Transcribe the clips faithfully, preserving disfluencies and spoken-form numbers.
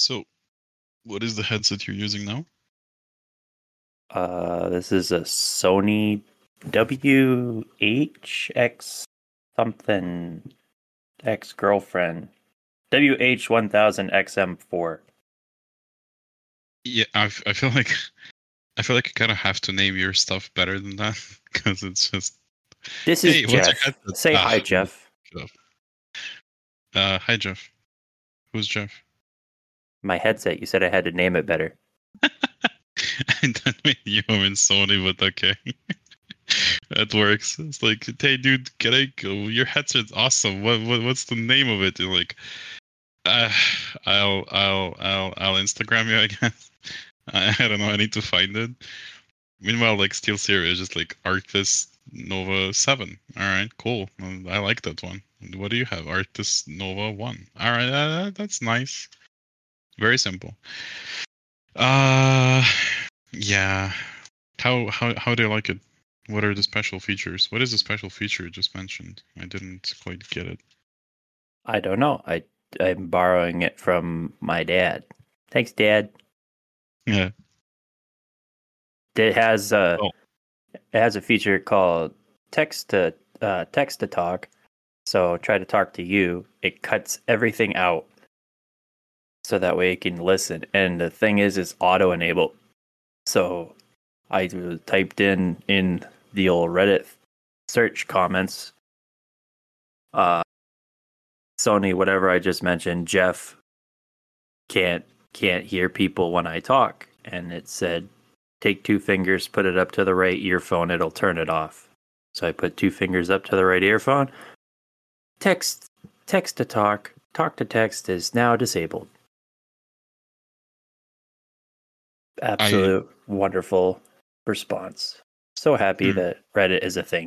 So, what is the headset you're using now? Uh, this is a Sony W H X something X girlfriend W H one thousand X M four. Yeah, I, f- I feel like I feel like you kind of have to name your stuff better than that because it's just. This is Hey, what's your Jeff. headset? Say hi, Ah, Jeff. Jeff. Uh, hi Jeff. Who's Jeff? My headset. You said I had to name it better. I don't mean you and Sony, but okay. That works. It's like, hey, dude, can I go? Your headset's awesome. What, what, what's the name of it? You're like, uh, I'll, I'll, I'll, I'll Instagram you, I guess. I, I don't know. I need to find it. Meanwhile, like Steel Series, just like Arctis Nova seven. All right, cool. Um, I like that one. What do you have? Arctis Nova one. All right, uh, that's nice. Very simple. Uh, yeah. How how how do you like it? What are the special features? What is the special feature you just mentioned? I didn't quite get it. I don't know. I I'm borrowing it from my dad. Thanks, Dad. Yeah. It has a Oh. it has a feature called text to uh, text to talk. So try to talk to you. It cuts everything out, so that way it can listen. And the thing is, it's auto enabled. So I typed in in the old Reddit search comments, uh, Sony, whatever I just mentioned, Jeff can't can't hear people when I talk, and it said, take two fingers, put it up to the right earphone, it'll turn it off. So I put two fingers up to the right earphone. Text text to talk, talk to text is now disabled. Absolute I, wonderful response. So happy hmm. that Reddit is a thing.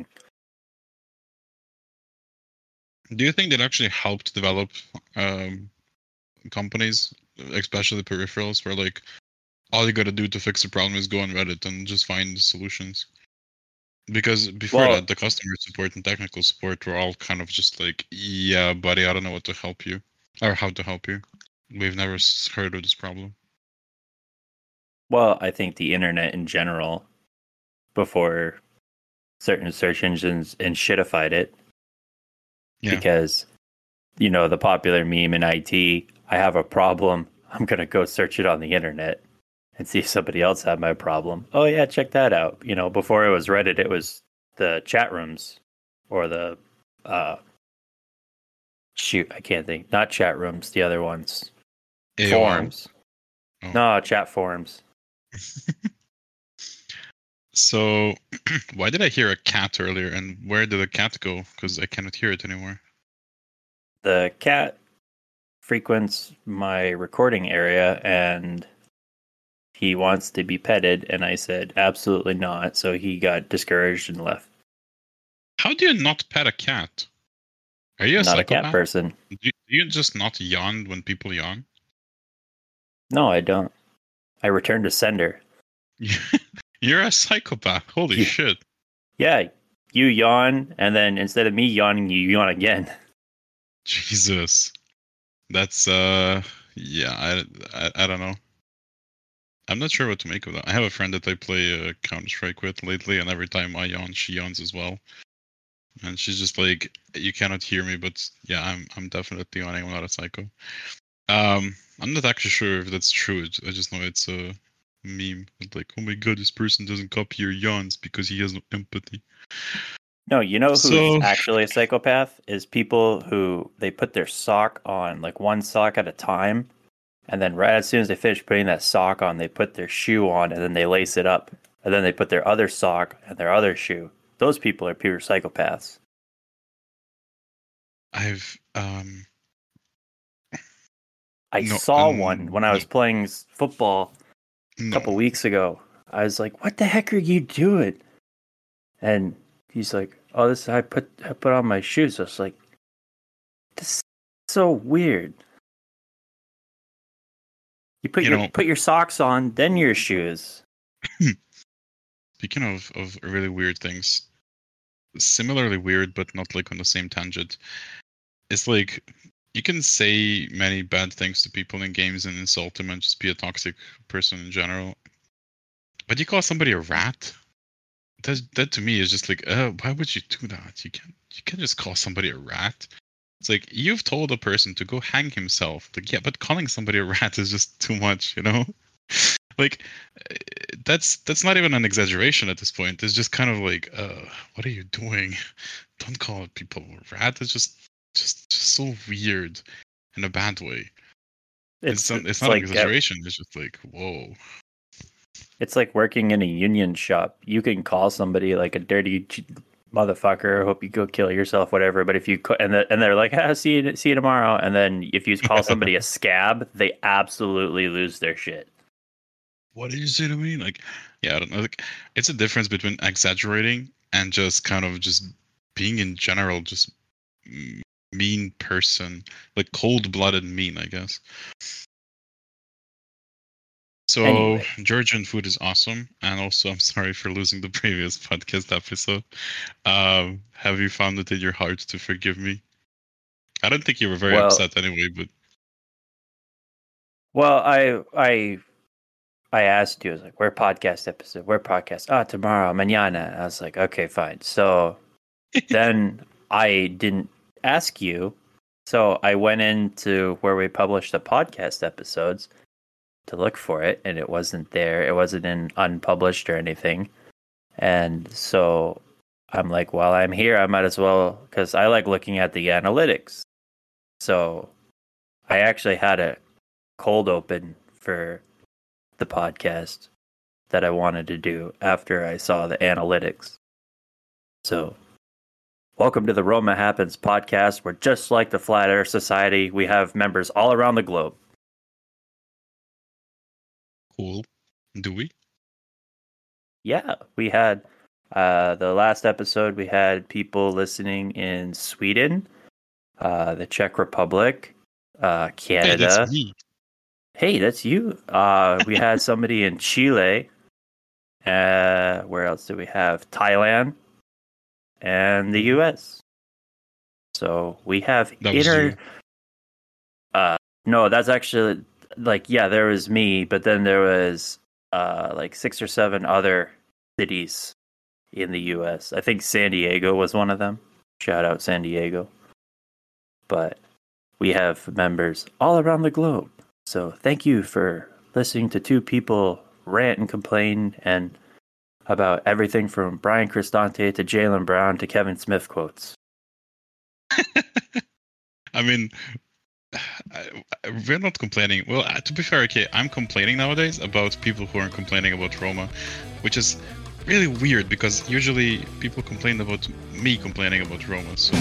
Do you think that actually helped develop um, companies, especially peripherals, where like all you gotta do to fix the problem is go on Reddit and just find solutions? Because before well, that, the customer support and technical support were all kind of just like, yeah, buddy, I don't know what to help you or how to help you. We've never heard of this problem. Well, I think the internet in general, before certain search engines and shitified it, yeah. Because, you know, the popular meme in I T, I have a problem, I'm going to go search it on the internet and see if somebody else had my problem. Oh, yeah, check that out. You know, before it was Reddit, it was the chat rooms or the, uh, shoot, I can't think. Not chat rooms, the other ones. A O L? Forums. Oh. No, chat forums. So, why did I hear a cat earlier, and where did the cat go? Because I cannot hear it anymore. The cat frequents my recording area, and he wants to be petted, and I said, absolutely not. So he got discouraged and left. How do you not pet a cat? Are you a not psychopath? a cat person. Do you, do you just not yawn when people yawn? No, I don't. I return to sender. You're a psychopath. Holy you, shit. Yeah, you yawn, and then instead of me yawning, you yawn again. Jesus. That's, uh, yeah, I, I, I don't know. I'm not sure what to make of that. I have a friend that I play uh, Counter-Strike with lately, and every time I yawn, she yawns as well. And she's just like, you cannot hear me, but yeah, I'm I'm definitely yawning. I'm not a psycho. Um, I'm not actually sure if that's true. I just know it's a meme. It's like, oh my god, this person doesn't copy your yawns because he has no empathy. No, you know who's so... actually a psychopath? Is people who, they put their sock on, like one sock at a time, and then right as soon as they finish putting that sock on, they put their shoe on, and then they lace it up, and then they put their other sock and their other shoe. Those people are pure psychopaths. I've um I no, saw um, one when I was playing football a no. couple weeks ago. I was like, "What the heck are you doing?" And he's like, "Oh, this I put I put on my shoes." I was like, "This is so weird." You put you your know, put your socks on, then your shoes. Speaking of, of really weird things, similarly weird, but not like on the same tangent. It's like, you can say many bad things to people in games and insult them and just be a toxic person in general. But you call somebody a rat? That that to me is just like, uh, why would you do that? You can't you can't just call somebody a rat. It's like you've told a person to go hang himself. Like, yeah, but calling somebody a rat is just too much, you know? Like, that's that's not even an exaggeration at this point. It's just kind of like, uh, what are you doing? Don't call people a rat. It's just just just so weird in a bad way. It's It's some, it's it's not an like uh, exaggeration. It's just like, whoa. it's like working in a union shop. You can call somebody like a dirty ch- motherfucker. Hope you go kill yourself, whatever. But if you co- and the, and they're like, ah, see you see you tomorrow. And then if you call somebody a scab, they absolutely lose their shit. What did you say to me? Like, yeah, I don't know. Like, it's a difference between exaggerating and just kind of just being in general just m- mean person, like cold-blooded mean, I guess. So Anyway. Georgian food is awesome, and also I'm sorry for losing the previous podcast episode. Um, have you found it in your heart to forgive me? I don't think you were very Well, upset anyway, but well, I I I asked you, I was like, where podcast episode? Where podcast? Ah, tomorrow, mañana. I was like, okay, fine. So then I didn't ask you. So I went into where we publish the podcast episodes to look for it, and it wasn't there. It wasn't in unpublished or anything. And so I'm like, well, I'm here. I might as well, because I like looking at the analytics. So I actually had a cold open for the podcast that I wanted to do after I saw the analytics. So, welcome to the Roma Happens podcast, where just like the Flat Earth Society, we have members all around the globe. cool. Do we? Yeah, we had uh, the last episode, we had people listening in Sweden, uh, the Czech Republic, uh, Canada. Hey, that's me. Hey, that's you. Uh, we had somebody in Chile. Uh, where else do we have? Thailand and the U S. So we have That was inter. you. Uh, no, that's actually like yeah, there was me, but then there was uh like six or seven other cities in the U S. I think San Diego was one of them. Shout out San Diego. But we have members all around the globe. So thank you for listening to two people rant and complain and about everything from Brian Cristante to Jaylen Brown to Kevin Smith quotes. I mean, I, I, we're not complaining. Well, uh, to be fair, okay, I'm complaining nowadays about people who are complaining about Roma, which is really weird because usually people complain about me complaining about Roma. So.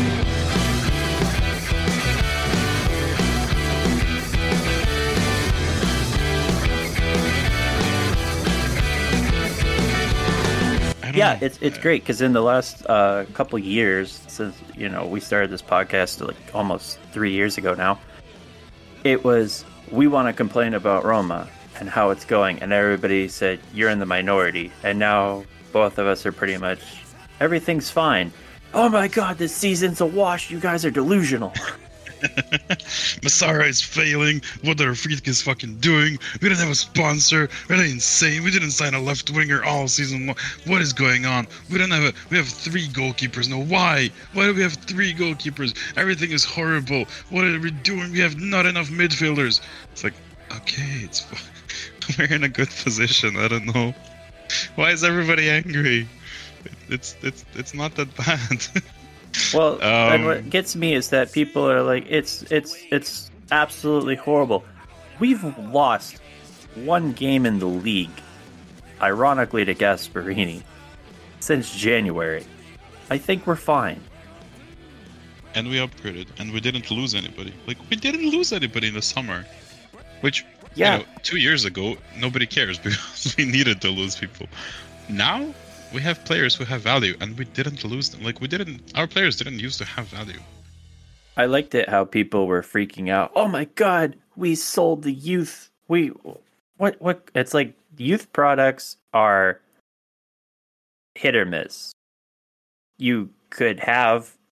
Yeah, know. it's it's great because in the last uh, couple years since you know we started this podcast like almost three years ago now, it was we want to complain about Roma and how it's going, and everybody said you're in the minority, and now both of us are pretty much everything's fine. Oh my God, this season's a wash. You guys are delusional. Masara is failing. What are Friedkins fucking doing? We don't have a sponsor. Are they insane? We didn't sign a left winger all season long. What is going on? We don't have a. We have three goalkeepers. No, why? Why do we have three goalkeepers? Everything is horrible. What are we doing? We have not enough midfielders. It's like, okay, it's we're in a good position. I don't know. Why is everybody angry? It's it's it's not that bad. Well, Um, and what gets me is that people are like, it's it's it's absolutely horrible. We've lost one game in the league, ironically to Gasparini, since January. I think we're fine. And we upgraded, and we didn't lose anybody. Like, we didn't lose anybody in the summer. Which, Yeah. you know, two years ago, nobody cares because we needed to lose people. Now, we have players who have value, and we didn't lose them. Like, we didn't, our players didn't used to have value. I liked it how people were freaking out. Oh my God, we sold the youth. We, what, what? It's like youth products are hit or miss. You could have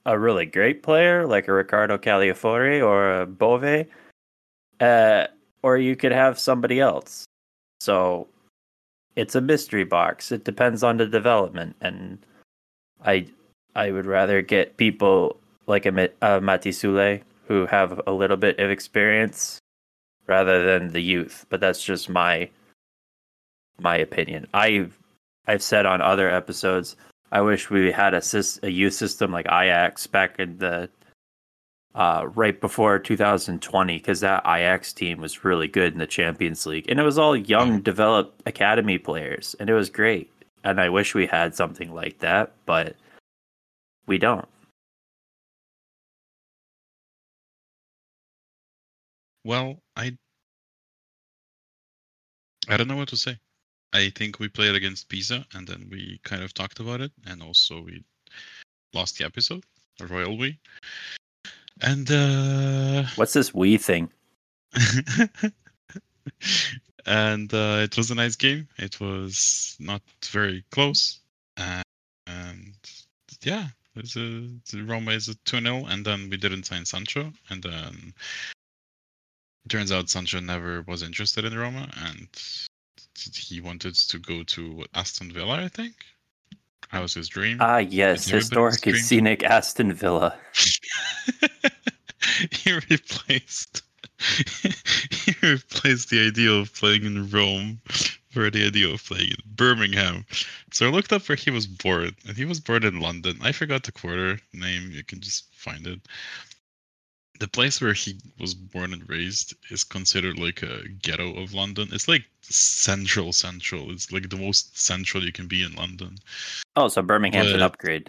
a really great player like a Ricardo Caliafori or a Bove, uh, or you could have somebody else. So it's a mystery box. It depends on the development, and I I would rather get people like a uh, Mati Sule who have a little bit of experience rather than the youth. But that's just my my opinion. I've I've said on other episodes, I wish we had a, a youth system like Ajax back in the uh, right before two thousand twenty, because that Ajax team was really good in the Champions League, and it was all young, Oh. developed academy players, and it was great. And I wish we had something like that, but we don't. Well, I I don't know what to say. I think we played against Pisa, and then we kind of talked about it, and also we lost the episode, a royal we. And uh What's this we thing? and uh, it was a nice game. It was not very close, and, and yeah, it's a, Roma is a two nil, and then we didn't sign Sancho, and then it turns out Sancho never was interested in Roma, and he wanted to go to Aston Villa, I think. That was his dream. Ah, yes, historic and scenic Aston Villa. He replaced he replaced the idea of playing in Rome for the idea of playing in Birmingham. So I looked up where he was born, and he was born in London. I forgot the quarter name. You can just find it. The place where he was born and raised is considered like a ghetto of London. It's like central, central. It's like the most central you can be in London. Oh, so Birmingham's but an upgrade.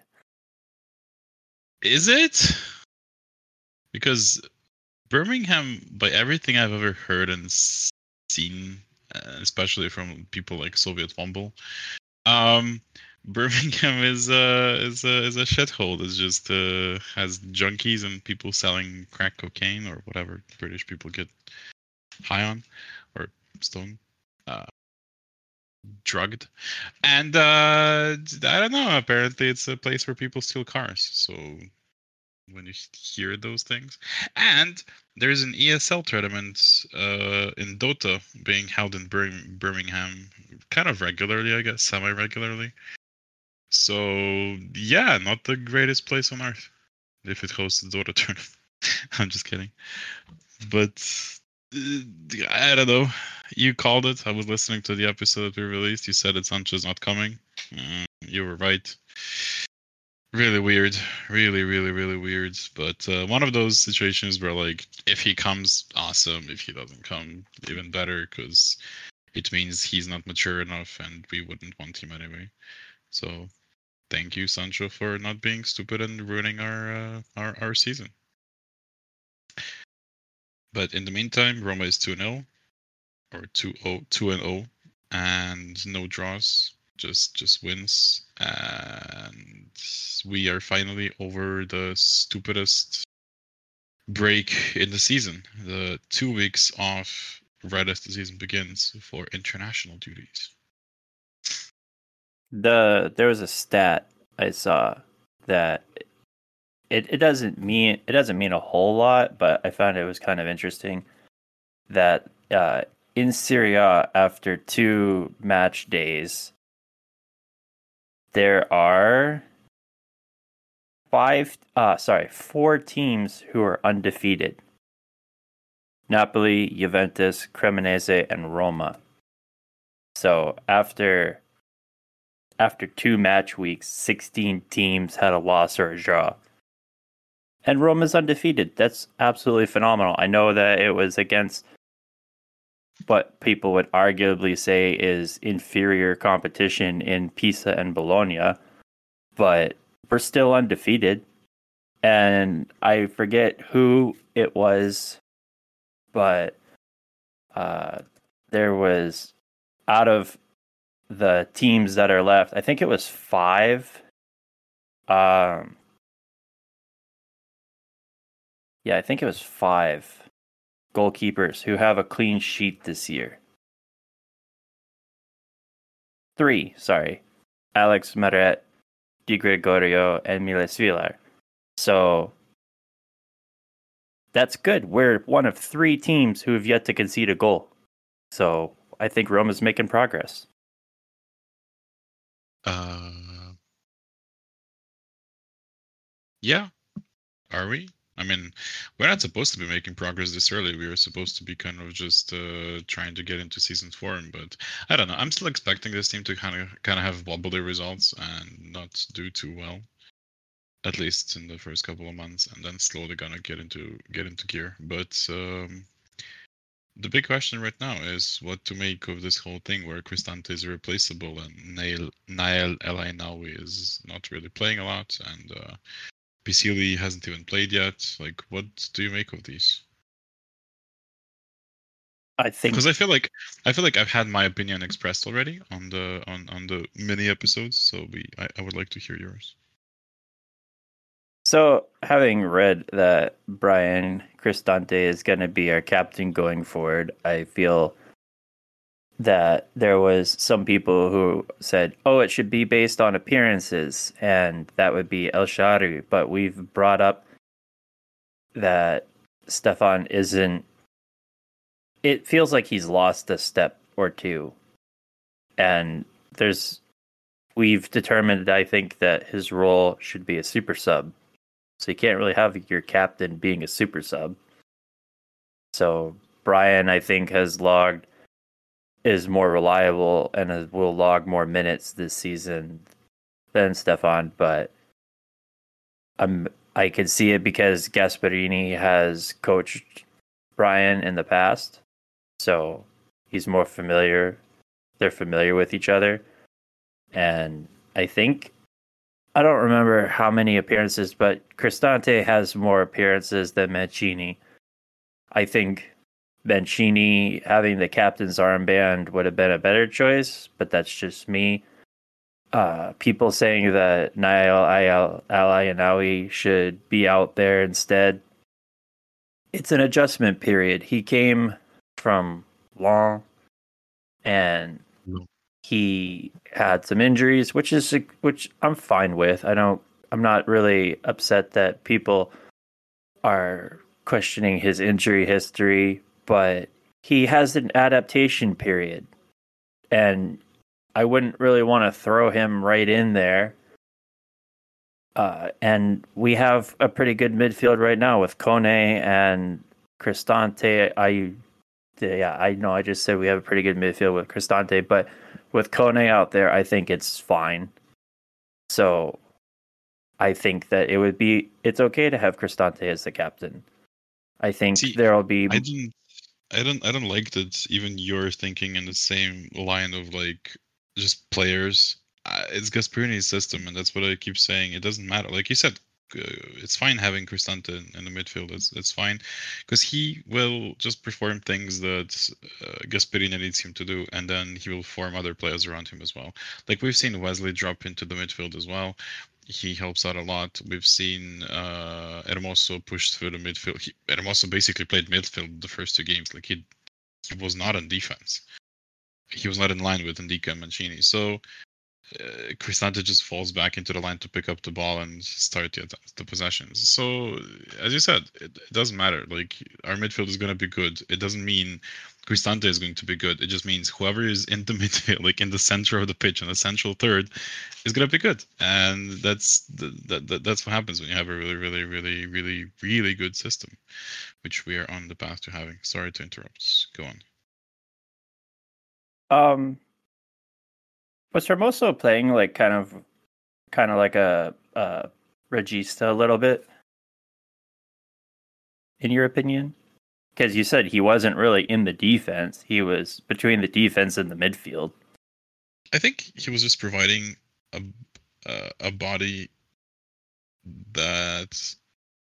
Is it? Because Birmingham, by everything I've ever heard and seen, uh, especially from people like Soviet Fumble, um, Birmingham is a is a is a shithole. It's just uh, has junkies and people selling crack cocaine or whatever British people get high on or stoned, uh, drugged, and uh, I don't know. Apparently, it's a place where people steal cars. So when you hear those things, and there's an E S L tournament uh, in Dota being held in Bir- Birmingham, kind of regularly, I guess, semi-regularly. So yeah, not the greatest place on earth if it hosts the Dota tournament. I'm just kidding, but uh, I don't know. You called it. I was listening to the episode that we released. You said that Sancho's not coming. Mm, you were right. Really weird, really, really, really weird. But uh, one of those situations where, like, if he comes, awesome. If he doesn't come, even better, because it means he's not mature enough, and we wouldn't want him anyway. So, thank you, Sancho, for not being stupid and ruining our uh, our our season. But in the meantime, Roma is two nil or two and oh, and no draws. Just just wins, and we are finally over the stupidest break in the season. The two weeks off right as the season begins for international duties. The there was a stat I saw that it, it doesn't mean it doesn't mean a whole lot, but I found it was kind of interesting that uh, in Serie A, after two match days, there are five, uh, sorry, four teams who are undefeated. Napoli, Juventus, Cremonese, and Roma. So after after two match weeks, sixteen teams had a loss or a draw. And Roma's undefeated. That's absolutely phenomenal. I know that it was against what people would arguably say is inferior competition in Pisa and Bologna, but we're still undefeated. And I forget who it was, but uh, there was, out of the teams that are left, I think it was five. Um, yeah, I think it was five goalkeepers who have a clean sheet this year. Three, sorry. Alex Meret, Di Gregorio, and Miles Villar. So that's good. We're one of three teams who have yet to concede a goal. So I think Roma's making progress. Uh, yeah. Are we? I mean, we're not supposed to be making progress this early. We were supposed to be kind of just uh, trying to get into season form, but I don't know. I'm still expecting this team to kind of kind of have wobbly results and not do too well, at least in the first couple of months, and then slowly gonna get into get into gear. But um, the big question right now is what to make of this whole thing where Cristante is irreplaceable and Nail Nael El Ainawi is not really playing a lot, and uh, Pisili hasn't even played yet. Like, what do you make of these? I think because I feel like I feel like I've had my opinion expressed already on the on, on the mini episodes. So we I, I would like to hear yours. So, having read that Brian Cristante is going to be our captain going forward, I feel that there was some people who said, "Oh, it should be based on appearances," and that would be El Shaarawy. But we've brought up that Stefan isn't. It feels like he's lost a step or two, and there's. We've determined, I think, that his role should be a super sub. So you can't really have your captain being a super sub. So Brian, I think, has logged is more reliable and has, will log more minutes this season than Stefan. But I'm I can see it because Gasperini has coached Brian in the past, so he's more familiar. They're familiar with each other, and I think. I don't remember how many appearances, but Cristante has more appearances than Mancini. I think Mancini having the captain's armband would have been a better choice, but that's just me. Uh, people saying that Nael El Ainawi should be out there instead. It's an adjustment period. He came from Lens, and No. he had some injuries, which is which I'm fine with. I don't. I'm not really upset that people are questioning his injury history, but he has an adaptation period, and I wouldn't really want to throw him right in there. Uh, and we have a pretty good midfield right now with Kone and Cristante. I, yeah, I know I just said we have a pretty good midfield with Cristante, but with Kone out there, I think it's fine. So I think that it would be, it's okay to have Cristante as the captain. I think See, there'll be. I didn't, I don't, I don't like that. Even you're thinking in the same line of like just players. Uh, it's Gasperini's system, and that's what I keep saying. It doesn't matter. Like you said, uh, it's fine having Cristante in, in the midfield. It's it's fine because he will just perform things that uh, Gasperini needs him to do, and then he will form other players around him as well. Like we've seen Wesley drop into the midfield as well. He helps out a lot. We've seen uh, Hermoso push through the midfield. He, Hermoso basically played midfield the first two games. Like he, he was not on defense. He was not in line with Ndika and Mancini. So uh, Cristante just falls back into the line to pick up the ball and start the, the possessions. So as you said, it, it doesn't matter. Like our midfield is going to be good. It doesn't mean Cristante is going to be good. It just means whoever is in the midfield, like in the center of the pitch, in the central third, is going to be good. And that's the, that, that that's what happens when you have a really, really, really, really, really good system, which we are on the path to having. Sorry to interrupt. Go on. Um, was Hermoso playing like kind of, kind of like a, a Regista a little bit? In your opinion? Because you said he wasn't really in the defense. He was between the defense and the midfield. I think he was just providing a uh, a body that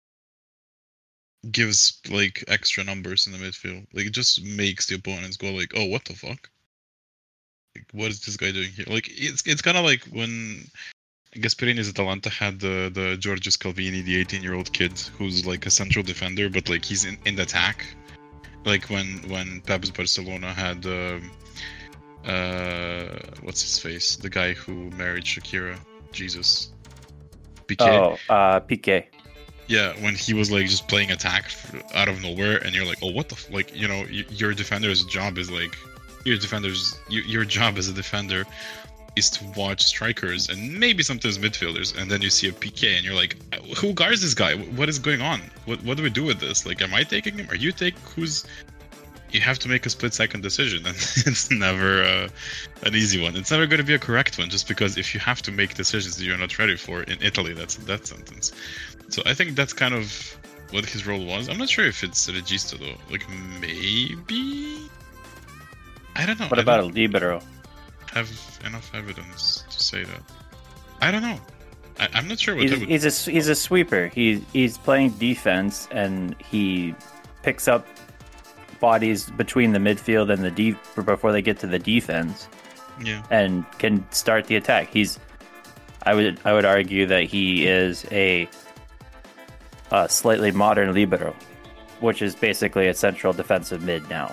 gives like extra numbers in the midfield. Like it just makes the opponents go like, "Oh, what the fuck? Like, what is this guy doing here?" Like it's it's kind of like when Gasperini's Atalanta had the the Giorgio Scalvini, the eighteen-year-old kid who's like a central defender, but like he's in, in the attack. Like when when Pep's Barcelona had um, uh what's his face, the guy who married Shakira, Jesus, Piqué. Oh, uh, Piqué. Yeah, when he was like just playing attack out of nowhere, and you're like, oh, what the f-? Like, you know, y- your defender's job is like, your defender's y- your job as a defender is to watch strikers and maybe sometimes midfielders, and then you see a P K, and you're like, who guards this guy? What is going on? What what do we do with this? Like, am I taking him? Are you taking? Who's? You have to make a split second decision, and it's never uh, an easy one. It's never going to be a correct one, just because if you have to make decisions that you're not ready for in Italy, that's a death sentence. So I think that's kind of what his role was. I'm not sure if it's Regista though. Like maybe I don't know. What I about a don't libero? have enough evidence to say that. I don't know. I, I'm not sure what He's, I would. he's a he's a sweeper. He's he's playing defense, and he picks up bodies between the midfield and the deep before they get to the defense, Yeah. and can start the attack. He's I would I would argue that he is a, a slightly modern libero, which is basically a central defensive mid now.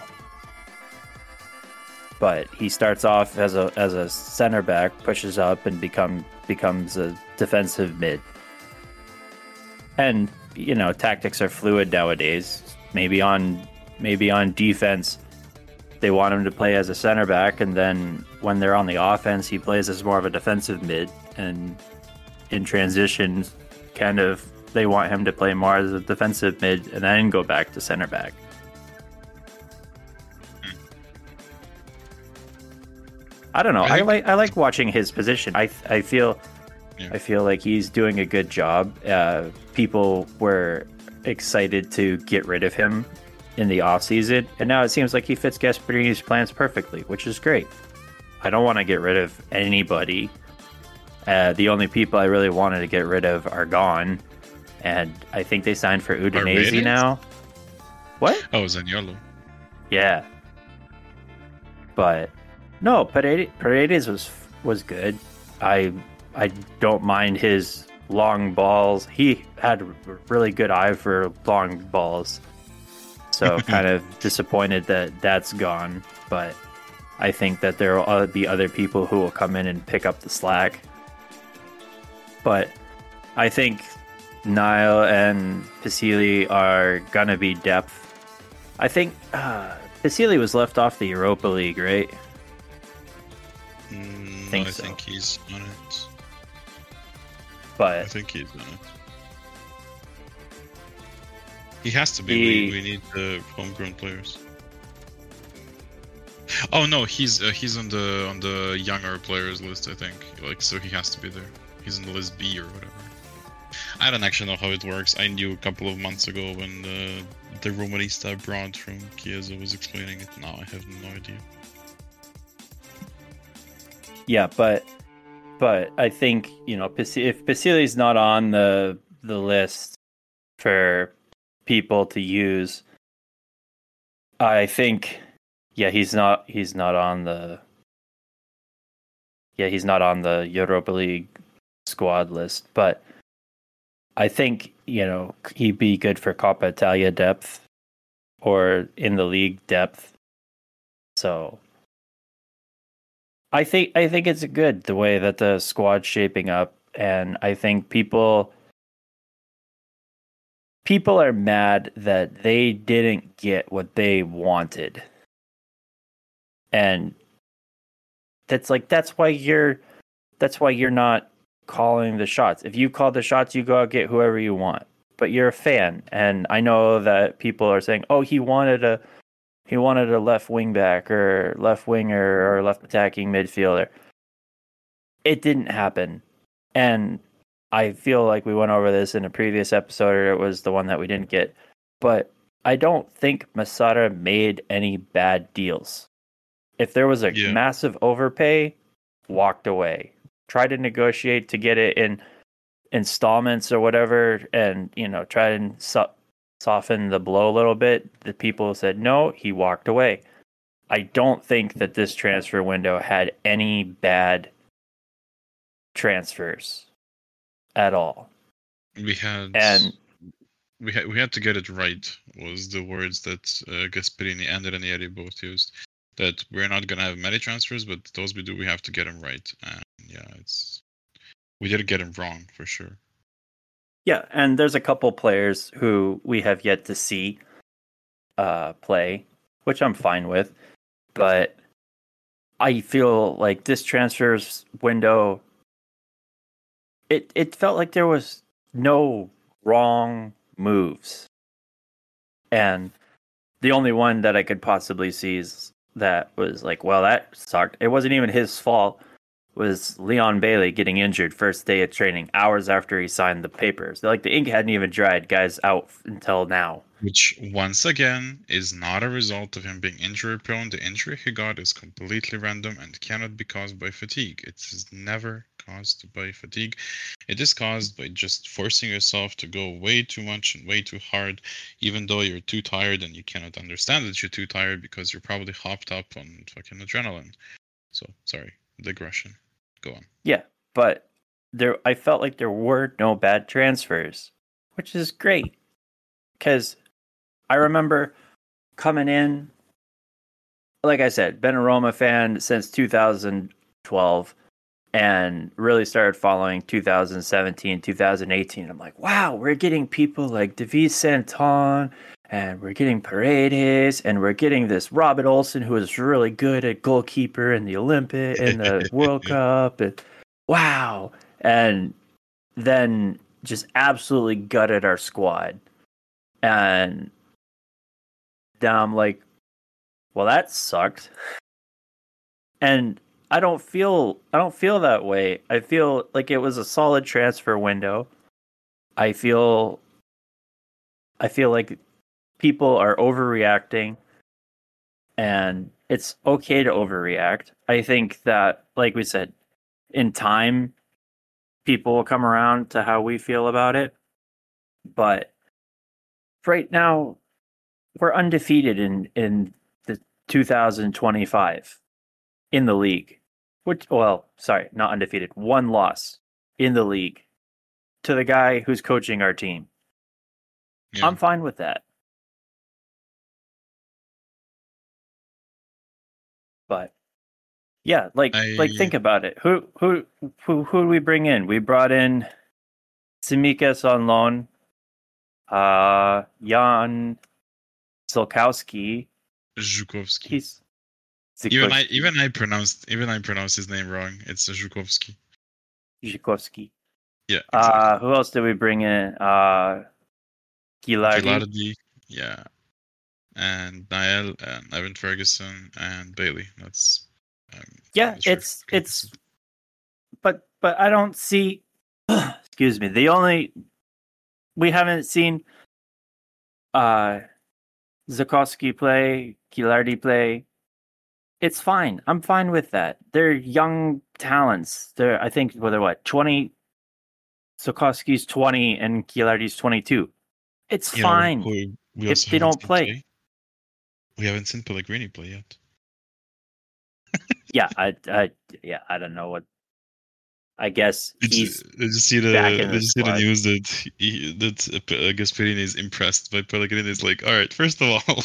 But he starts off as a as a center back, pushes up, and become becomes a defensive mid. And you know, tactics are fluid nowadays. Maybe on maybe on defense, they want him to play as a center back, and then when they're on the offense, he plays as more of a defensive mid. And in transitions, kind of they want him to play more as a defensive mid, and then go back to center back. I don't know. I I, think- like I like watching his position. I I feel Yeah. I feel like he's doing a good job. Uh, people were excited to get rid of him in the off season, and now it seems like he fits Gasparini's plans perfectly, which is great. I don't want to get rid of anybody. Uh, the only people I really wanted to get rid of are gone, and I think they signed for Udinese Paredes? now. What? Oh, Zaniolo. Yeah. But no, Paredes, Paredes was was good. I I don't mind his long balls. He had a really good eye for long balls. So kind of disappointed that that's gone, but I think that there will be other people who will come in and pick up the slack. But I think Niall and Pisili are gonna be depth. I think uh, Pisili was left off the Europa League, right? Mm, Think I so. think he's on it. I But think he's on it. He has to be. He- We, we need the homegrown players. Oh no, he's uh, he's on the on the younger players list. I think like so he has to be there. He's on the list B or whatever. I don't actually know how it works. I knew a couple of months ago when the the Romanista brought from Chiesa was explaining it. Now I have no idea. yeah, but but I think you know Pis- if Pisili's not on the the list for people to use, I think yeah he's not he's not on the yeah he's not on the Europa League squad list, but I think you know he'd be good for Coppa Italia depth or in the league depth. So I think I think it's good the way that the squad's shaping up, and I think people people are mad that they didn't get what they wanted. And that's like that's why you're that's why you're not calling the shots. If you call the shots, you go out get whoever you want. But you're a fan, and I know that people are saying, "Oh, he wanted a he wanted a left wing back or left winger or left attacking midfielder." It didn't happen. And I feel like we went over this in a previous episode, or it was the one that we didn't get. But I don't think Masada made any bad deals. If there was a Yeah. massive overpay, walked away. Try to negotiate to get it in installments or whatever, and you know, try and so- soften the blow a little bit. The people said no, he walked away. I don't think that this transfer window had any bad transfers at all. We had And we had we had to get it right. Was the words that uh, Gasperini and Ranieri both used. That we're not gonna have many transfers, but those we do, we have to get them right. And yeah, it's we didn't get them wrong for sure. Yeah, and there's a couple players who we have yet to see uh, play, which I'm fine with. But I feel like this transfers window, it, it felt like there was no wrong moves. And the only one that I could possibly see is that was like, well, that sucked. It wasn't even his fault. Was Leon Bailey getting injured first day of training, hours after he signed the papers. Like, the ink hadn't even dried, guys out until now. Which, once again, is not a result of him being injury prone. The injury he got is completely random and cannot be caused by fatigue. It is never caused by fatigue. It is caused by just forcing yourself to go way too much and way too hard, even though you're too tired and you cannot understand that you're too tired because you're probably hopped up on fucking adrenaline. So, sorry, digression. Go on. Yeah, but there, I felt like there were no bad transfers, which is great. Because I remember coming in, like I said, been a Roma fan since two thousand twelve and really started following two thousand seventeen, two thousand eighteen. I'm like, wow, we're getting people like David Santon, and we're getting Paredes, and we're getting this Robert Olsen, who is really good at goalkeeper in the Olympic, in the World Cup, and wow. And then just absolutely gutted our squad. And now I'm like, well, that sucked. And I don't feel I don't feel that way. I feel like it was a solid transfer window. I feel I feel like people are overreacting, and it's okay to overreact. I think that, like we said, in time, people will come around to how we feel about it. But right now, we're undefeated in, in the two thousand twenty-five in the league. Which, well, sorry, not undefeated. One loss in the league to the guy who's coaching our team. Yeah. I'm fine with that. But yeah, like I... like think about it. Who who who who do we bring in? We brought in Tsimikas on loan. Uh, Jan Zukowski. Zukowski. He's Zukowski. Even I even I pronounced even I pronounced his name wrong. It's Zukowski. Zukowski. Yeah. Exactly. Uh, who else did we bring in? Uh, Gilardi. Gilardi. Yeah. And Niall and Evan Ferguson and Bailey. That's um, yeah. It's sure. it's, but but I don't see. Excuse me. The only we haven't seen uh, Zukowski play, Gilardi play. It's fine. I'm fine with that. They're young talents. They're I think well, they're what twenty. Zukowski's twenty and Gilardi's twenty-two. It's you fine know, we, we if they don't play. play. We haven't seen Pellegrini play yet. yeah, I, I, yeah, I don't know what. I guess did he's. You, did you see the? Did you see the news that he, that uh, Gasperini is impressed by Pellegrini? Is like, all right, first of all,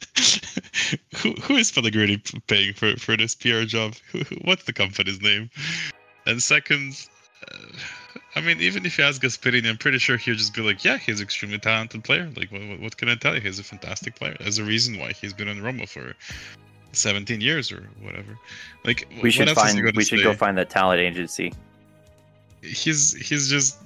who who is Pellegrini paying for for this P R job? What's the company's name? And second. Uh, I mean, even if you ask Gasperini, I'm pretty sure he'll just be like, yeah, he's an extremely talented player. Like, what, what can I tell you? He's a fantastic player. There's a reason why he's been in Roma for seventeen years or whatever. Like, we should find, we should say? go find that talent agency. He's, he's just,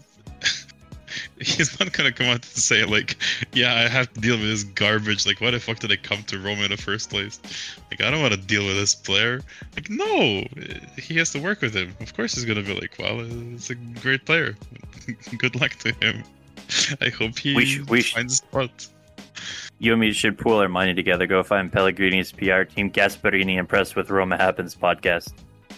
he's not going to come out and say, like, yeah, I have to deal with this garbage. Like, why the fuck did I come to Roma in the first place? Like, I don't want to deal with this player. Like, no, he has to work with him. Of course he's going to be like, well, it's a great player. Good luck to him. I hope he we should, we finds a spot. You and me should pool our money together, go find Pellegrini's P R team, Gasperini Impressed with Roma Happens podcast.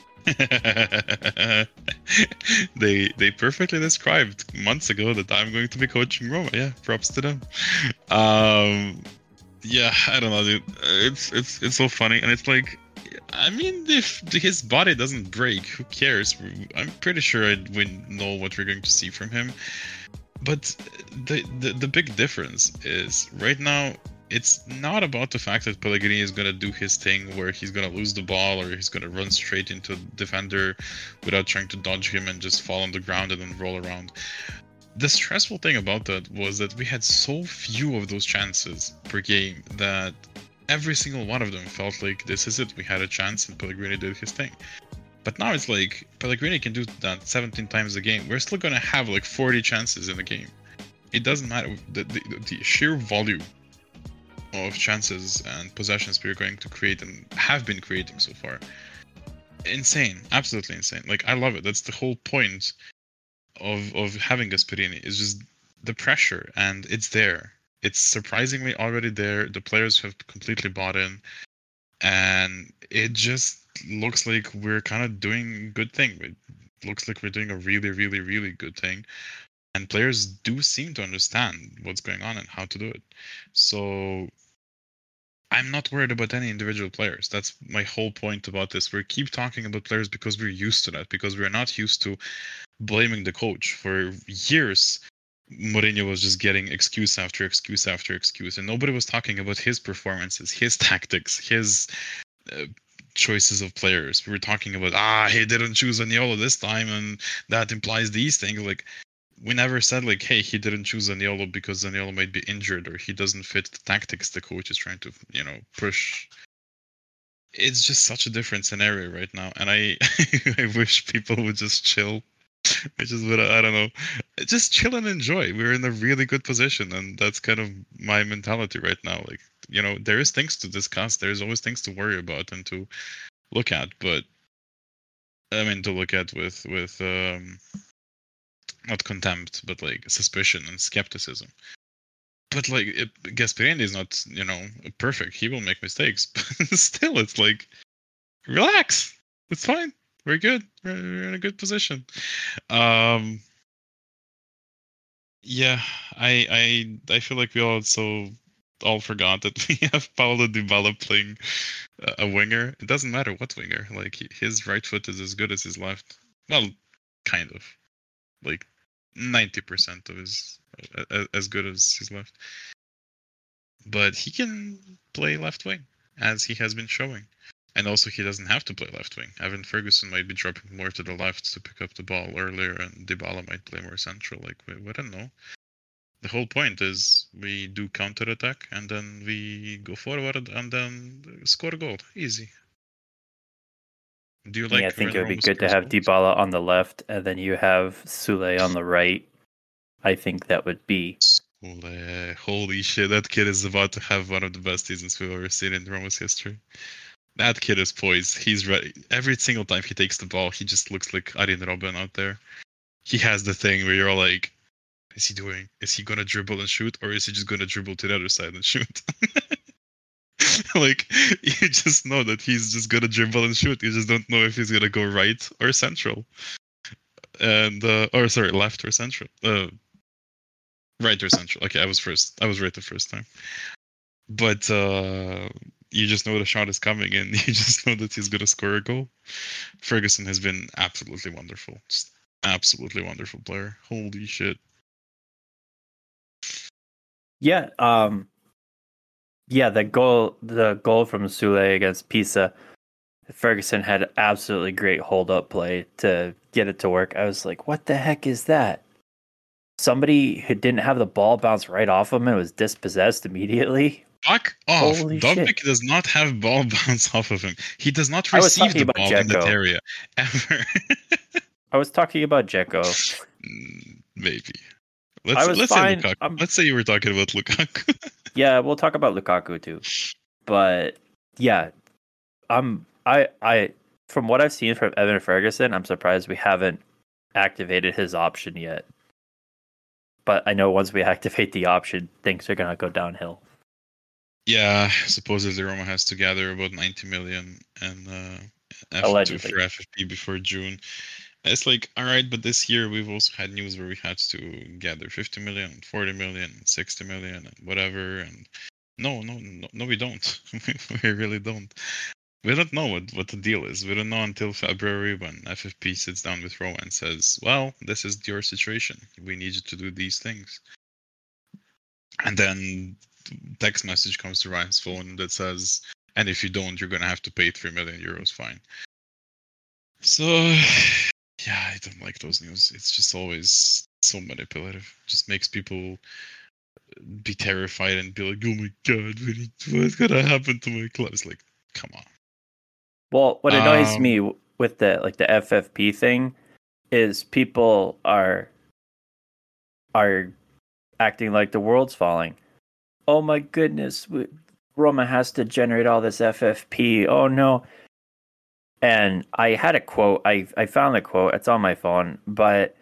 they they perfectly described months ago that I'm going to be coaching Roma. Yeah, props to them. Um, yeah, I don't know, dude. It's it's it's so funny, and it's like, I mean, if his body doesn't break, who cares? I'm pretty sure I we know what we're going to see from him. But the the the big difference is right now. It's not about the fact that Pellegrini is going to do his thing where he's going to lose the ball or he's going to run straight into a defender without trying to dodge him and just fall on the ground and then roll around. the stressful thing about that was that we had so few of those chances per game that every single one of them felt like this is it. We had a chance and Pellegrini did his thing. But now it's like Pellegrini can do that seventeen times a game. We're still gonna have like forty chances in the game. It doesn't matter. The, the, the sheer volume of chances and possessions we're going to create and have been creating so far. Insane. Absolutely insane. Like, I love it. That's the whole point of of having Gasperini, is just the pressure, and it's there. It's surprisingly already there. The players have completely bought in, and it just looks like we're kind of doing a good thing. It looks like we're doing a really, really, really good thing. And players do seem to understand what's going on and how to do it. So I'm not worried about any individual players. That's my whole point about this. We keep talking about players because we're used to that, because we're not used to blaming the coach. For years, Mourinho was just getting excuse after excuse after excuse, and nobody was talking about his performances, his tactics, his uh, choices of players. We were talking about, ah, he didn't choose Zaniolo this time, and that implies these things. Like, we never said, like, hey, he didn't choose Zaniolo because Zaniolo might be injured or he doesn't fit the tactics the coach is trying to, you know, push. It's just such a different scenario right now, and I I wish people would just chill. Which is what I, I don't know. Just chill and enjoy. We're in a really good position, and that's kind of my mentality right now. Like, you know, there is things to discuss. There's always things to worry about and to look at, but I mean, to look at with with um, not contempt, but like suspicion and skepticism. But like, it, Gasperini is not, you know, perfect. He will make mistakes, but still, it's like, relax. It's fine. We're good. We're, we're in a good position. Um, yeah, I I I feel like we all so all forgot that we have Paulo Dybala playing a winger. It doesn't matter what winger. Like, his right foot is as good as his left. Well, kind of. Like ninety percent of his as good as his left. But he can play left wing, as he has been showing. And also, he doesn't have to play left wing. Evan Ferguson might be dropping more to the left to pick up the ball earlier, and Dybala might play more central. Like, we, we don't know. The whole point is we do counter attack, and then we go forward, and then score a goal. Easy. Do you like? Yeah, I think it would be Ramos good to have goals? Dybala on the left, and then you have Sule on the right. I think that would be. Sule. Holy shit, that kid is about to have one of the best seasons we've ever seen in Roma's history. That kid is poised. He's ready. Every single time he takes the ball, he just looks like Arjen Robben out there. He has the thing where you're all like, is he doing? Is he gonna dribble and shoot, or is he just gonna dribble to the other side and shoot? Like, you just know that he's just gonna dribble and shoot. You just don't know if he's gonna go right or central, and uh, or sorry, left or central. Uh, right or central. Okay, I was first. I was right the first time. But uh, you just know the shot is coming, and you just know that he's gonna score a goal. Ferguson has been absolutely wonderful. Just absolutely wonderful player. Holy shit. Yeah, um, yeah. The goal, the goal from Sule against Pisa, Ferguson had absolutely great hold up play to get it to work. I was like, what the heck is that? Somebody who didn't have the ball bounce right off him and was dispossessed immediately. Fuck off. Holy Dobbik shit. does not have ball bounce off of him. He does not I was receive talking the about ball in that Dzeko. area ever. I was talking about Dzeko. Mm, Maybe. I Let's was let's fine. say Lukaku. I'm- Let's say you were talking about Lukaku. Yeah, we'll talk about Lukaku too. But yeah, I'm I I from what I've seen from Evan Ferguson, I'm surprised we haven't activated his option yet. But I know once we activate the option, things are gonna go downhill. Yeah, supposedly Roma has to gather about ninety million and uh, F- Allegedly. for F F P before June. It's like, all right, but this year we've also had news where we had to gather fifty million, forty million, sixty million, and whatever. And no, no, no, no, we don't. We really don't. We don't know what, what the deal is. We don't know until February when F F P sits down with Roma and says, well, this is your situation. We need you to do these things. And then text message comes to Ryan's phone that says, and if you don't, you're going to have to pay three million euros fine. So, yeah, I don't like those news. It's just always so manipulative. Just makes people be terrified and be like, "Oh my god, what's gonna happen to my club?" It's like, come on. Well, what annoys Um, me with the like the F F P thing is people are are acting like the world's falling. Oh my goodness, we, Roma has to generate all this F F P. Oh no. And I had a quote. I I found the quote. It's on my phone, but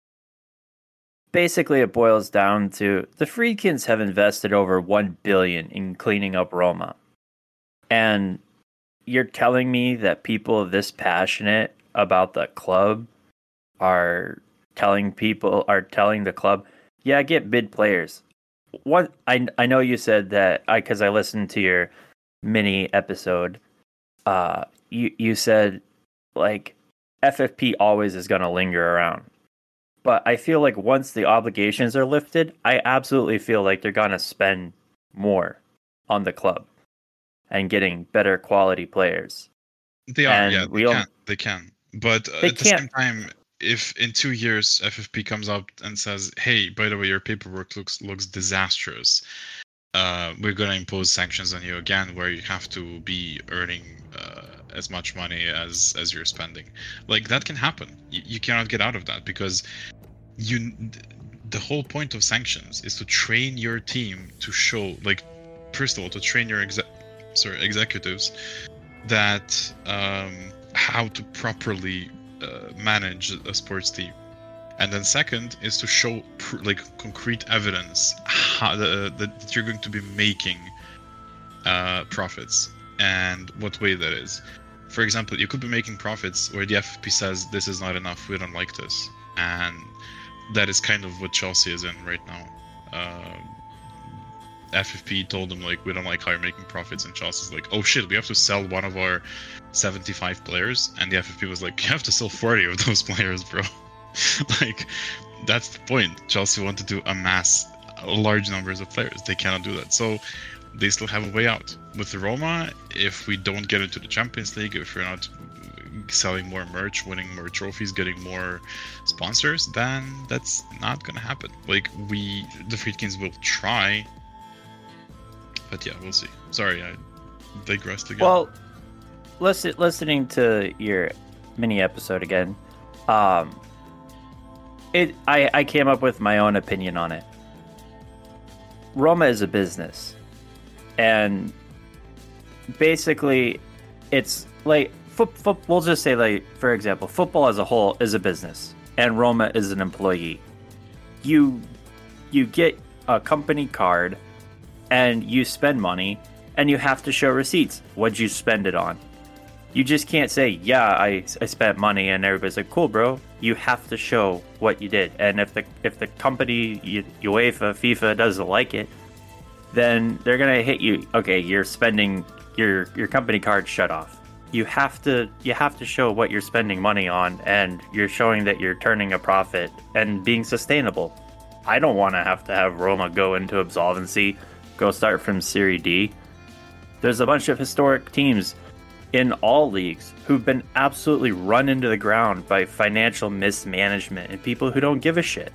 basically it boils down to the Friedkins have invested over one billion in cleaning up Roma. And you're telling me that people this passionate about the club are telling people are telling the club, yeah, get bid players. What I I know you said that I because I listened to your mini episode. Uh, you you said like F F P always is going to linger around, but I feel like once the obligations are lifted, I absolutely feel like they're going to spend more on the club and getting better quality players. they are, And yeah, they we all, can, they can. But uh, they at the can't. same time, if in two years F F P comes up and says, "Hey, by the way, your paperwork looks looks disastrous. Uh, we're gonna impose sanctions on you again, where you have to be earning uh, as much money as as you're spending," like that can happen. You, you cannot get out of that because you. The whole point of sanctions is to train your team to show, like, first of all, to train your exe- sorry executives that um, how to properly uh, manage a sports team, and then second is to show pr- like concrete evidence how the, the, that you're going to be making uh, profits and what way that is. For example, you could be making profits where the F F P says this is not enough, we don't like this, and that is kind of what Chelsea is in right now. Um, F F P told them like, we don't like how you're making profits, and Chelsea's like, oh shit, we have to sell one of our seventy-five players, and the F F P was like, you have to sell forty of those players, bro. Like, that's the point. Chelsea wanted to amass large numbers of players. They cannot do that, so they still have a way out. With Roma, if we don't get into the Champions League, if we're not selling more merch, winning more trophies, getting more sponsors, then that's not gonna happen. Like, we, the Friedkins will try, but yeah, we'll see. Sorry, I digressed again. Well, listen, listening to your mini episode again, um, it I, I came up with my own opinion on it. Roma is a business, and basically, it's like foot, foot, we'll just say, like, for example, football as a whole is a business, and Roma is an employee. You you get a company card, and you spend money, and you have to show receipts. What'd you spend it on? You just can't say, yeah, I, I spent money, and everybody's like, cool, bro. You have to show what you did. And if the if the company, UEFA, FIFA, doesn't like it, then they're going to hit you. Okay, you're spending, your your company card shut off. You have to you have to show what you're spending money on, and you're showing that you're turning a profit and being sustainable. I don't want to have to have Roma go into absolvency, go start from Serie D. There's a bunch of historic teams in all leagues who've been absolutely run into the ground by financial mismanagement and people who don't give a shit.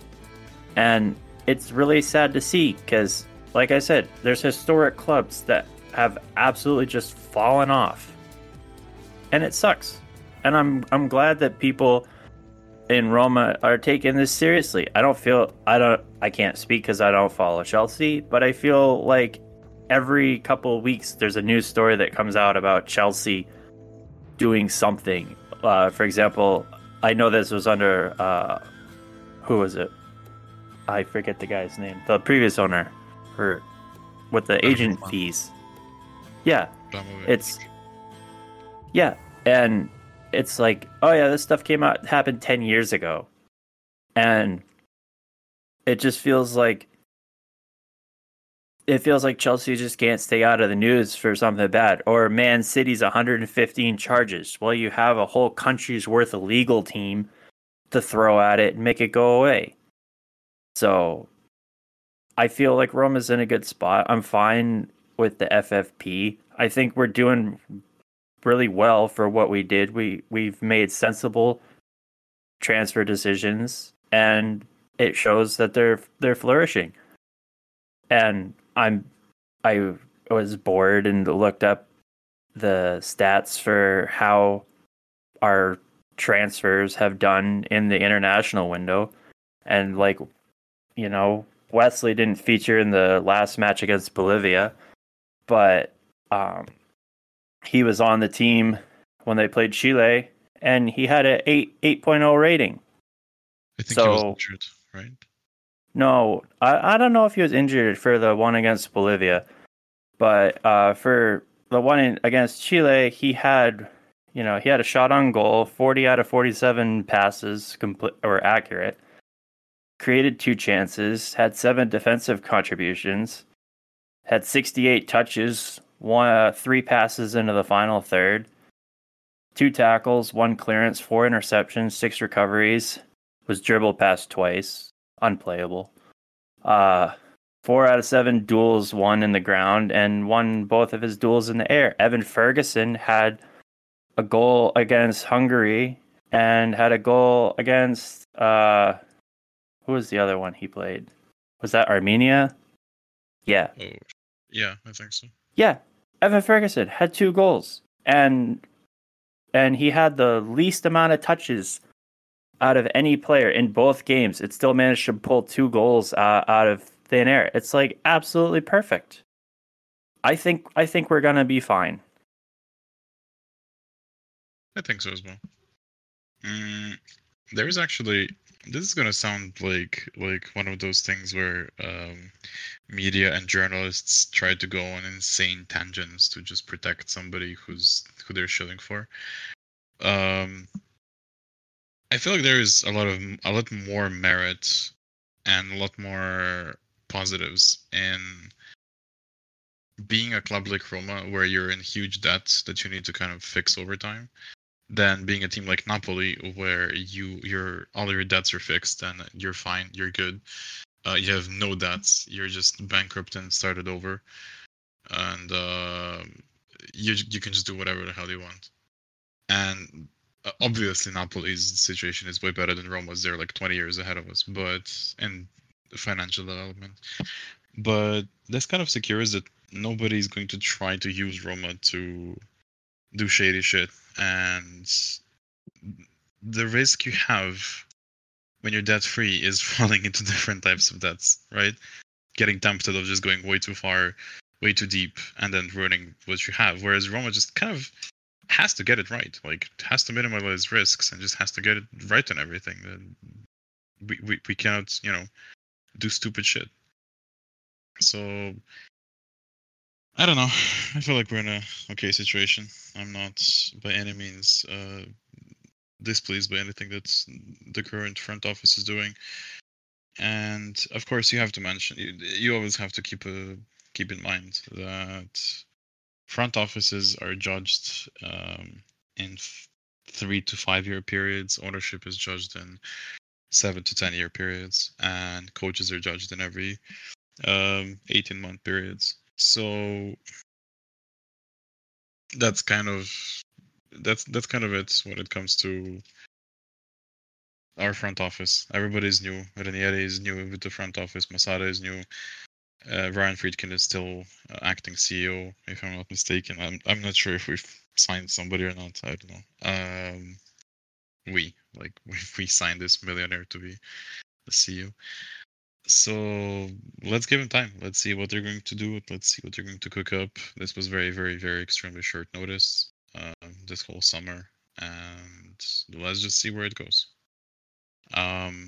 And it's really sad to see because, like I said, there's historic clubs that have absolutely just fallen off. And it sucks. And I'm I'm glad that people in Roma are taking this seriously. I don't feel I don't I can't speak because I don't follow Chelsea, but I feel like every couple of weeks there's a news story that comes out about Chelsea doing something. Uh, for example, I know this was under uh, who was it? I forget the guy's name. The previous owner, for with the agent fees. Yeah, it's yeah, and it's like, oh yeah, this stuff came out happened ten years ago, and it just feels like it feels like Chelsea just can't stay out of the news for something bad. Or Man City's one hundred fifteen charges. Well, you have a whole country's worth of legal team to throw at it and make it go away. So I feel like Roma's in a good spot. I'm fine with the F F P. I think we're doing really well for what we did. We we've made sensible transfer decisions, and it shows that they're they're flourishing. And I'm I was bored and looked up the stats for how our transfers have done in the international window. And like, you know, Wesley didn't feature in the last match against Bolivia, but um, he was on the team when they played Chile, and he had an eight eight point oh rating. I think so, he was injured, right? No, I, I don't know if he was injured for the one against Bolivia, but uh, for the one in, against Chile, he had, you know, he had a shot on goal, forty out of forty-seven passes complete or accurate, created two chances, had seven defensive contributions, had sixty-eight touches, one, uh, three passes into the final third, two tackles, one clearance, four interceptions, six recoveries, was dribbled past twice, unplayable. Uh, four out of seven duels won in the ground and won both of his duels in the air. Evan Ferguson had a goal against Hungary and had a goal against, uh, who was the other one he played? Was that Armenia? Yeah. Oh, yeah, I think so. Yeah. Evan Ferguson had two goals, and and he had the least amount of touches out of any player in both games. It still managed to pull two goals uh, out of thin air. It's like absolutely perfect. I think I think we're gonna be fine. I think so as well. Mm, there is actually. This is gonna sound like like one of those things where um, media and journalists try to go on insane tangents to just protect somebody who's who they're shilling for. Um, I feel like there is a lot of a lot more merit and a lot more positives in being a club like Roma, where you're in huge debt that you need to kind of fix over time, than being a team like Napoli, where you your all your debts are fixed and you're fine, you're good. Uh, you have no debts. You're just bankrupt and started over, and uh, you you can just do whatever the hell you want. And uh, obviously, Napoli's situation is way better than Roma's. They're like twenty years ahead of us, but in financial development. But this kind of secures that nobody's going to try to use Roma to do shady shit, and the risk you have when you're debt free is falling into different types of debts, right? Getting tempted of just going way too far, way too deep, and then ruining what you have. Whereas Roma just kind of has to get it right, like has to minimize risks and just has to get it right on everything. We we we cannot, you know, do stupid shit. So I don't know. I feel like we're in a okay situation. I'm not by any means uh, displeased by anything that the current front office is doing. And of course, you have to mention. You, you always have to keep a keep in mind that front offices are judged um, in f- three to five year periods. Ownership is judged in seven to ten year periods, and coaches are judged in every um, eighteen month periods. So that's kind of that's that's kind of it when it comes to our front office. Everybody's new. Ranieri is new with the front office. Masada is new. Uh, Ryan Friedkin is still uh, acting C E O, if I'm not mistaken. I'm I'm not sure if we've signed somebody or not. I don't know. Um, we like we we signed this millionaire to be the C E O. So let's give him time. Let's see what they're going to do. Let's see what they're going to cook up. This was very, very, very extremely short notice uh, this whole summer, and let's just see where it goes. Um,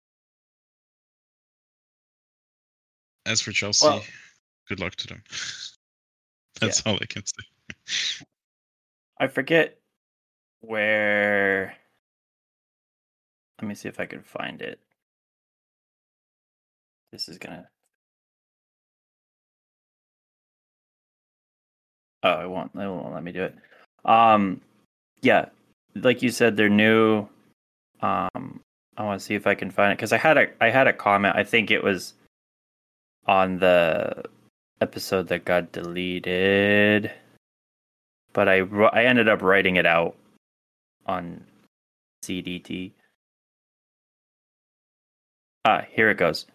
as for Chelsea, well, good luck to them. That's yeah. all I can say. I forget where. Let me see if I can find it. This is gonna. Oh, it won't. It won't let me do it. Um, yeah, like you said, they're new. Um, I want to see if I can find it because I had a I had a comment. I think it was on the episode that got deleted, but I I ended up writing it out on C D T. Ah, here it goes.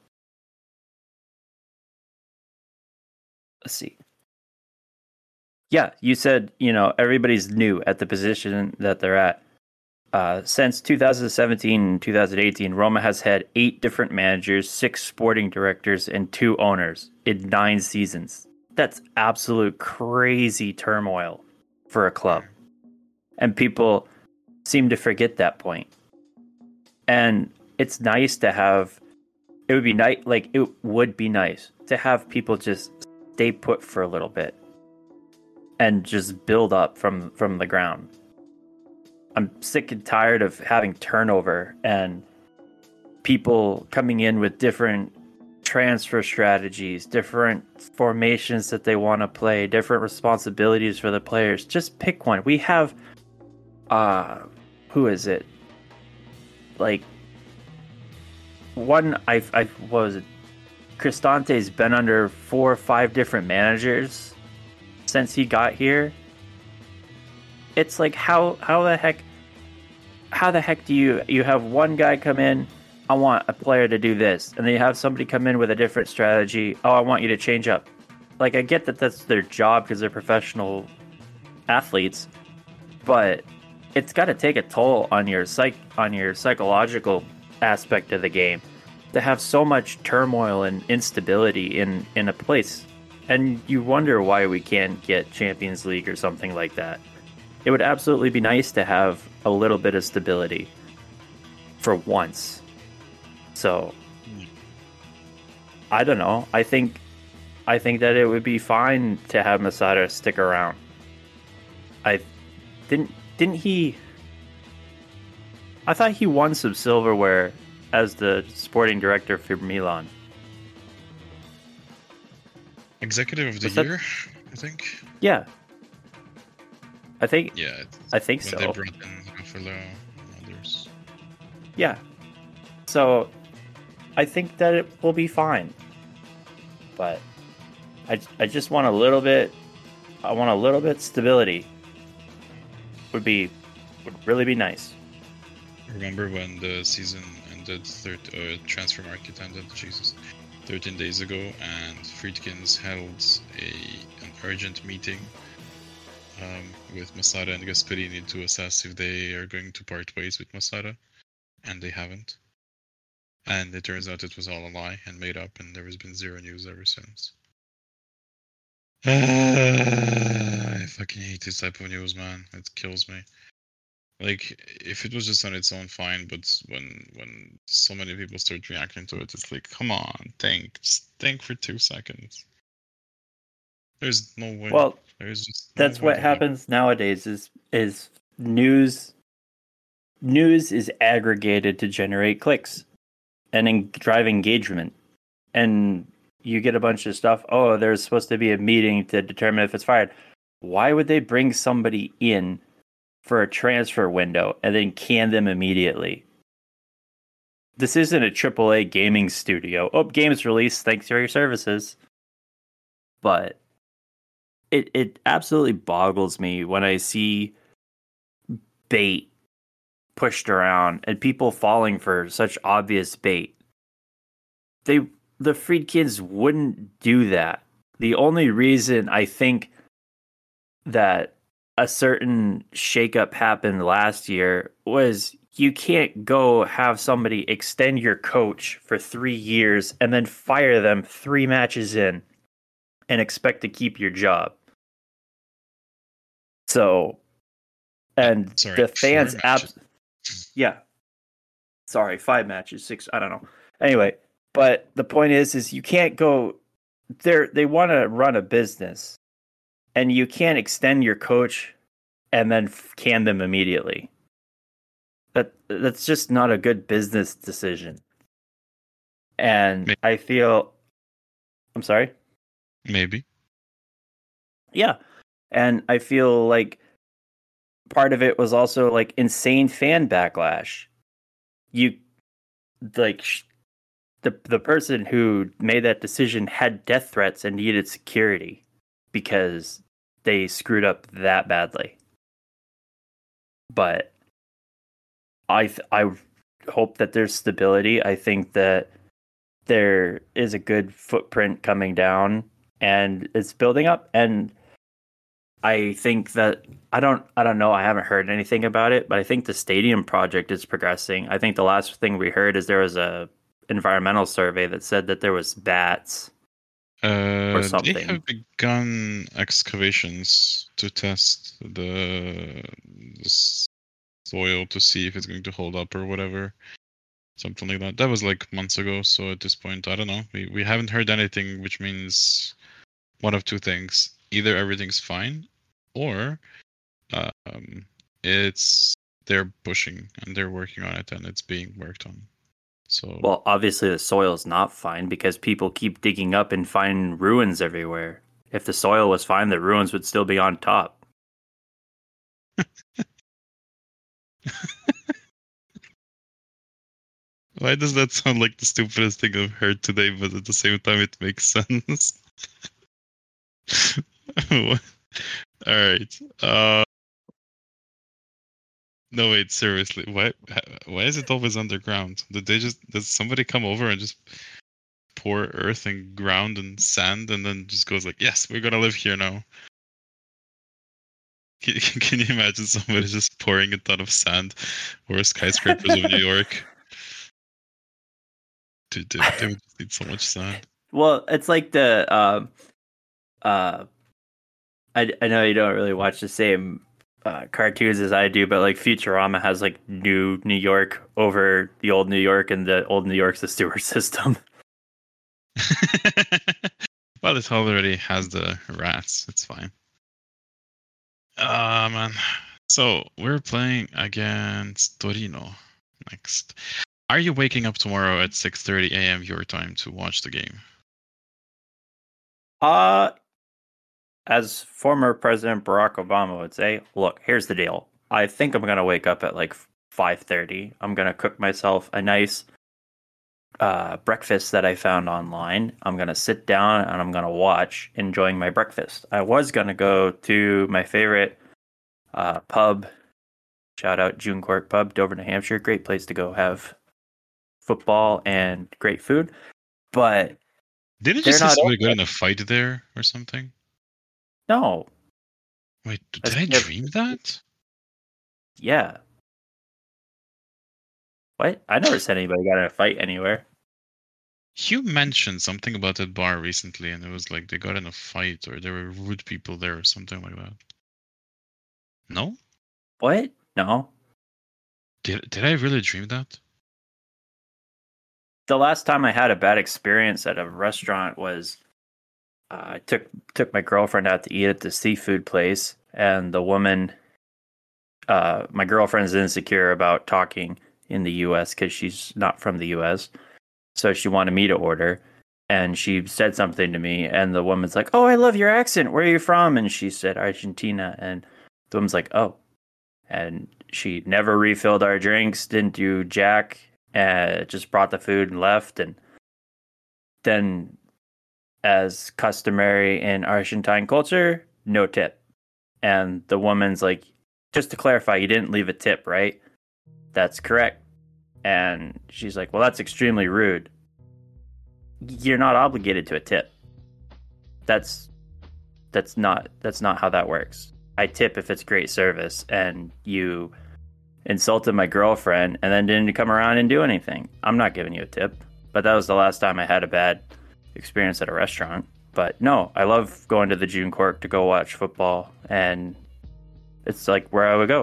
Let's see. Yeah, you said, you know, everybody's new at the position that they're at. Uh, since two thousand seventeen and two thousand eighteen, Roma has had eight different managers, six sporting directors, and two owners in nine seasons. That's absolute crazy turmoil for a club. And people seem to forget that point. And it's nice to have, it would be nice, like, it would be nice to have people just stay put for a little bit and just build up from, from the ground. I'm sick and tired of having turnover and people coming in with different transfer strategies, different formations that they want to play, different responsibilities for the players. Just pick one. We have, uh, who is it? Like, one, I, I what was it? Cristante's been under four or five different managers since he got here. It's like, how how the heck how the heck do you you have one guy come in, I want a player to do this, and then you have somebody come in with a different strategy, oh, I want you to change up. Like, I get that that's their job because they're professional athletes, but it's got to take a toll on your psych on your psychological aspect of the game to have so much turmoil and instability in in a place, and you wonder why we can't get Champions League or something like that. It would absolutely be nice to have a little bit of stability for once. So, I don't know. I think I think that it would be fine to have Masada stick around. I didn't didn't he I thought he won some silverware as the sporting director for Milan. Executive of the Was that- year, I think. Yeah. I think Yeah, it's I think when so. they brought in Ruffalo and others. Yeah. So I think that it will be fine. But I, I just want a little bit I want a little bit stability. Would be would really be nice. Remember when the season ended, third, uh, transfer market ended, Jesus, thirteen days ago, and Friedkins held a an urgent meeting um, with Masada and Gasperini to assess if they are going to part ways with Masada, and they haven't. And it turns out it was all a lie and made up, and there has been zero news ever since. I fucking hate this type of news, man. It kills me. Like, if it was just on its own, fine, but when when so many people start reacting to it, it's like, come on, think. Just think for two seconds. There's no way. Well, There's just no that's way what that happens nowadays is is news news is aggregated to generate clicks and en- drive engagement. And you get a bunch of stuff, oh, there's supposed to be a meeting to determine if it's fired. Why would they bring somebody in for a transfer window and then can them immediately? This isn't a triple A gaming studio. Oh, games released, thanks for your services. But it it absolutely boggles me when I see bait pushed around and people falling for such obvious bait. They the Friedkins wouldn't do that. The only reason I think that a certain shakeup happened last year was you can't go have somebody extend your coach for three years and then fire them three matches in and expect to keep your job. So, and Sorry, the fans, four ab- matches. yeah, sorry, five matches, six, I don't know. Anyway, but the point is, is you can't go there. They want to run a business, and you can't extend your coach and then can them immediately. That that's just not a good business decision. And Maybe. I feel, I'm sorry. Maybe. Yeah, and I feel like part of it was also like insane fan backlash. You like sh- the the person who made that decision had death threats and needed security because they screwed up that badly. But I th- I hope that there's stability. I think that there is a good footprint coming down, and it's building up. And I think that I don't I don't know. I haven't heard anything about it, but I think the stadium project is progressing. I think the last thing we heard is there was a environmental survey that said that there was bats Uh, or they something. have begun excavations to test the, the soil to see if it's going to hold up or whatever. Something like that. That was like months ago, so at this point, I don't know. We we haven't heard anything, which means one of two things: either everything's fine, or um, it's they're pushing and they're working on it and it's being worked on. So Well, obviously the soil is not fine because people keep digging up and find ruins everywhere. If the soil was fine, the ruins would still be on top. why does that sound like the stupidest thing I've heard today, but at the same time it makes sense? All right. Uh, no, wait, seriously. Why why is it always underground? Did they just does somebody come over and just pour earth and ground and sand and then just goes like, yes, we're gonna live here now? Can, can you imagine somebody just pouring a ton of sand over skyscrapers of New York? Dude, they, they would just need so much sand. Well, it's like the uh, uh, I I know you don't really watch the same uh, cartoons as I do, but like Futurama has like new New York over the old New York, and the old New York's the sewer system. Well, it already has the rats. It's fine. Ah, uh, man. So we're playing against Torino next. Are you waking up tomorrow at six thirty a.m. your time to watch the game? Uh, as former President Barack Obama would say, look, here's the deal. I think I'm going to wake up at like five thirty. I'm going to cook myself a nice uh, breakfast that I found online. I'm going to sit down and I'm going to watch, enjoying my breakfast. I was going to go to my favorite uh, pub. Shout out June Court Pub, Dover, New Hampshire. Great place to go have football and great food. But didn't you say somebody got in a fight there or something? No. Wait, did I, I dream that? Yeah. What? I never said anybody got in a fight anywhere. You mentioned something about that bar recently, and it was like they got in a fight or there were rude people there or something like that. No? What? No. Did did I really dream that? The last time I had a bad experience at a restaurant was uh, I took took my girlfriend out to eat at the seafood place, and the woman, uh, my girlfriend's insecure about talking in the U S because she's not from the U S, so she wanted me to order, and she said something to me, and the woman's like, "Oh, I love your accent. Where are you from?" And she said Argentina, and the woman's like, "Oh," and she never refilled our drinks, didn't do jack. Uh, just brought the food and left. And then, as customary in Argentine culture, no tip. And the woman's like, "Just to clarify, you didn't leave a tip, right?" "That's correct." And she's like, "Well, that's extremely rude. You're not obligated to a tip. That's that's not that's not how that works. I tip if it's great service, and you insulted my girlfriend and then didn't come around and do anything. I'm not giving you a tip." But that was the last time I had a bad experience at a restaurant. But no, I love going to the June Court to go watch football, and it's like where I would go.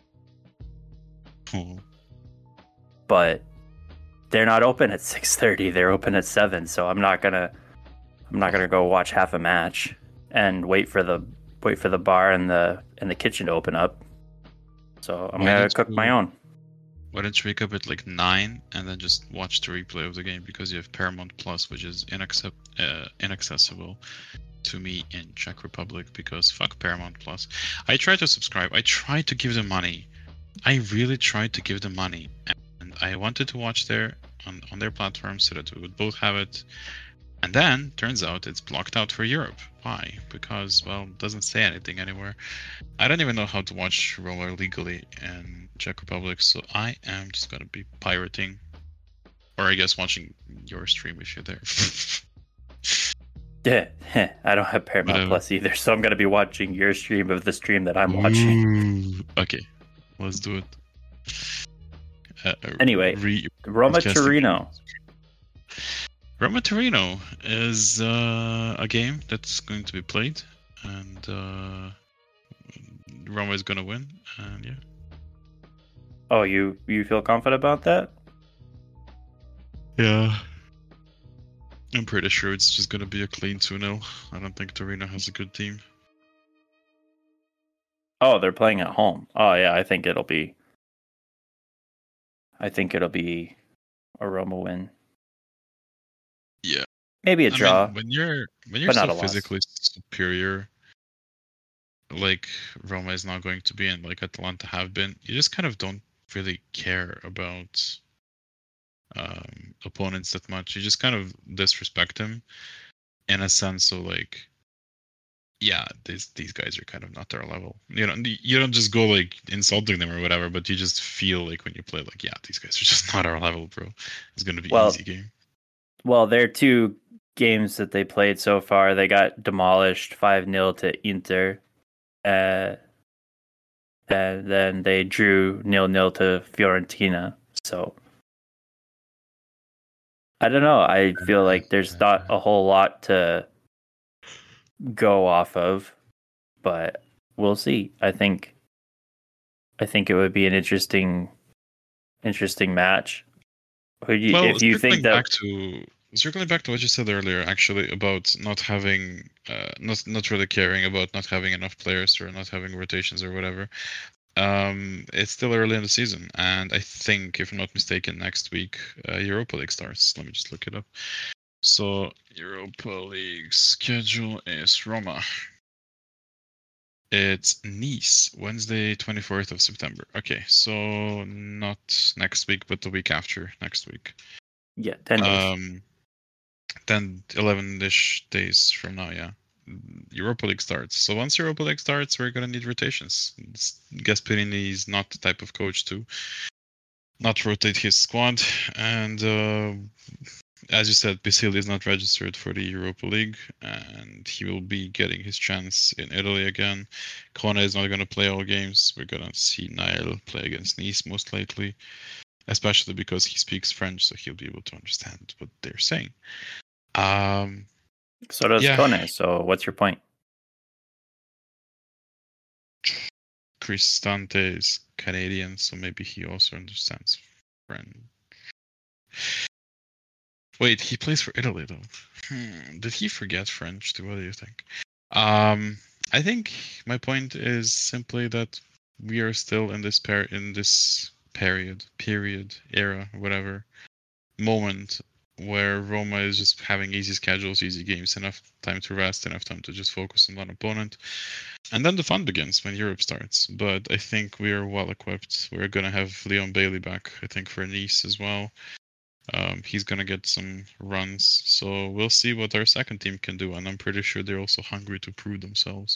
Oh. But they're not open at six thirty. They're open at seven, so I'm not gonna I'm not gonna go watch half a match and wait for the wait for the bar and the and the kitchen to open up. So I'm Why gonna don't cook you- my own. Why don't you wake up at like nine and then just watch the replay of the game, because you have Paramount Plus, which is inaccept uh, inaccessible to me in Czech Republic, because fuck Paramount Plus. I tried to subscribe. I tried to give them money. I really tried to give them money, and I wanted to watch there on, on their platform so that we would both have it. And then turns out it's blocked out for Europe. Why? Because, well, it doesn't say anything anywhere. I don't even know how to watch Roller legally in Czech Republic, so I am just gonna be pirating Or I guess watching your stream if you're there. Yeah, I don't have Paramount Whatever. Plus either, so I'm gonna be watching your stream of the stream that I'm watching. Ooh, okay, let's do it. Uh, Anyway, re- Roma broadcasting. Torino. Roma Torino is uh, a game that's going to be played, and uh, Roma is going to win. And yeah. Oh, you you feel confident about that? Yeah. I'm pretty sure it's just going to be a clean two nil. I don't think Torino has a good team. Oh, they're playing at home. Oh yeah, I think it'll be. I think it'll be a Roma win. Yeah. Maybe a I draw. mean, when you're when you're but not so a loss. physically superior, like Roma is not going to be, and like Atalanta have been, you just kind of don't really care about um, opponents that much. You just kind of disrespect them in a sense of like, yeah, these these guys are kind of not our level. You know, you don't just go like insulting them or whatever, but you just feel like when you play, like, yeah, these guys are just not our level, bro. It's gonna be Well, easy game. Well, their two games that they played so far, they got demolished five nil to Inter. Uh, and then they drew nil nil to Fiorentina. So I don't know. I feel like there's not a whole lot to go off of, but we'll see. I think I think it would be an interesting interesting match. Who do you, Well, if you circling think that back to circling back to what you said earlier, actually about not having, uh, not not really caring about not having enough players or not having rotations or whatever. Um, it's still early in the season, and I think, if I'm not mistaken, next week uh, Europa League starts. Let me just look it up. So Europa League schedule is Roma. It's Nice, Wednesday, twenty-fourth of September. Okay, so not next week, but the week after next week. yeah, ten days. Um, then eleven-ish days from now, yeah. Europa League starts. So once Europa League starts, we're gonna need rotations. Gasperini is not the type of coach to not rotate his squad, and uh, as you said, Basile is not registered for the Europa League, and he will be getting his chance in Italy again. Kone is not gonna play all games. We're gonna see Niall play against Nice most likely, especially because he speaks French, so he'll be able to understand what they're saying. Um, So does yeah. Kone. So what's your point? Cristante is Canadian, so maybe he also understands French. Wait, he plays for Italy though. Hmm, did he forget French too? What do you think? Um, I think my point is simply that we are still in this per in this period, period, era, whatever moment where Roma is just having easy schedules, easy games, enough time to rest, enough time to just focus on one opponent. And then the fun begins when Europe starts. But I think we are well equipped. We're going to have Leon Bailey back, I think, for Nice as well. Um, he's going to get some runs. So we'll see what our second team can do. And I'm pretty sure they're also hungry to prove themselves.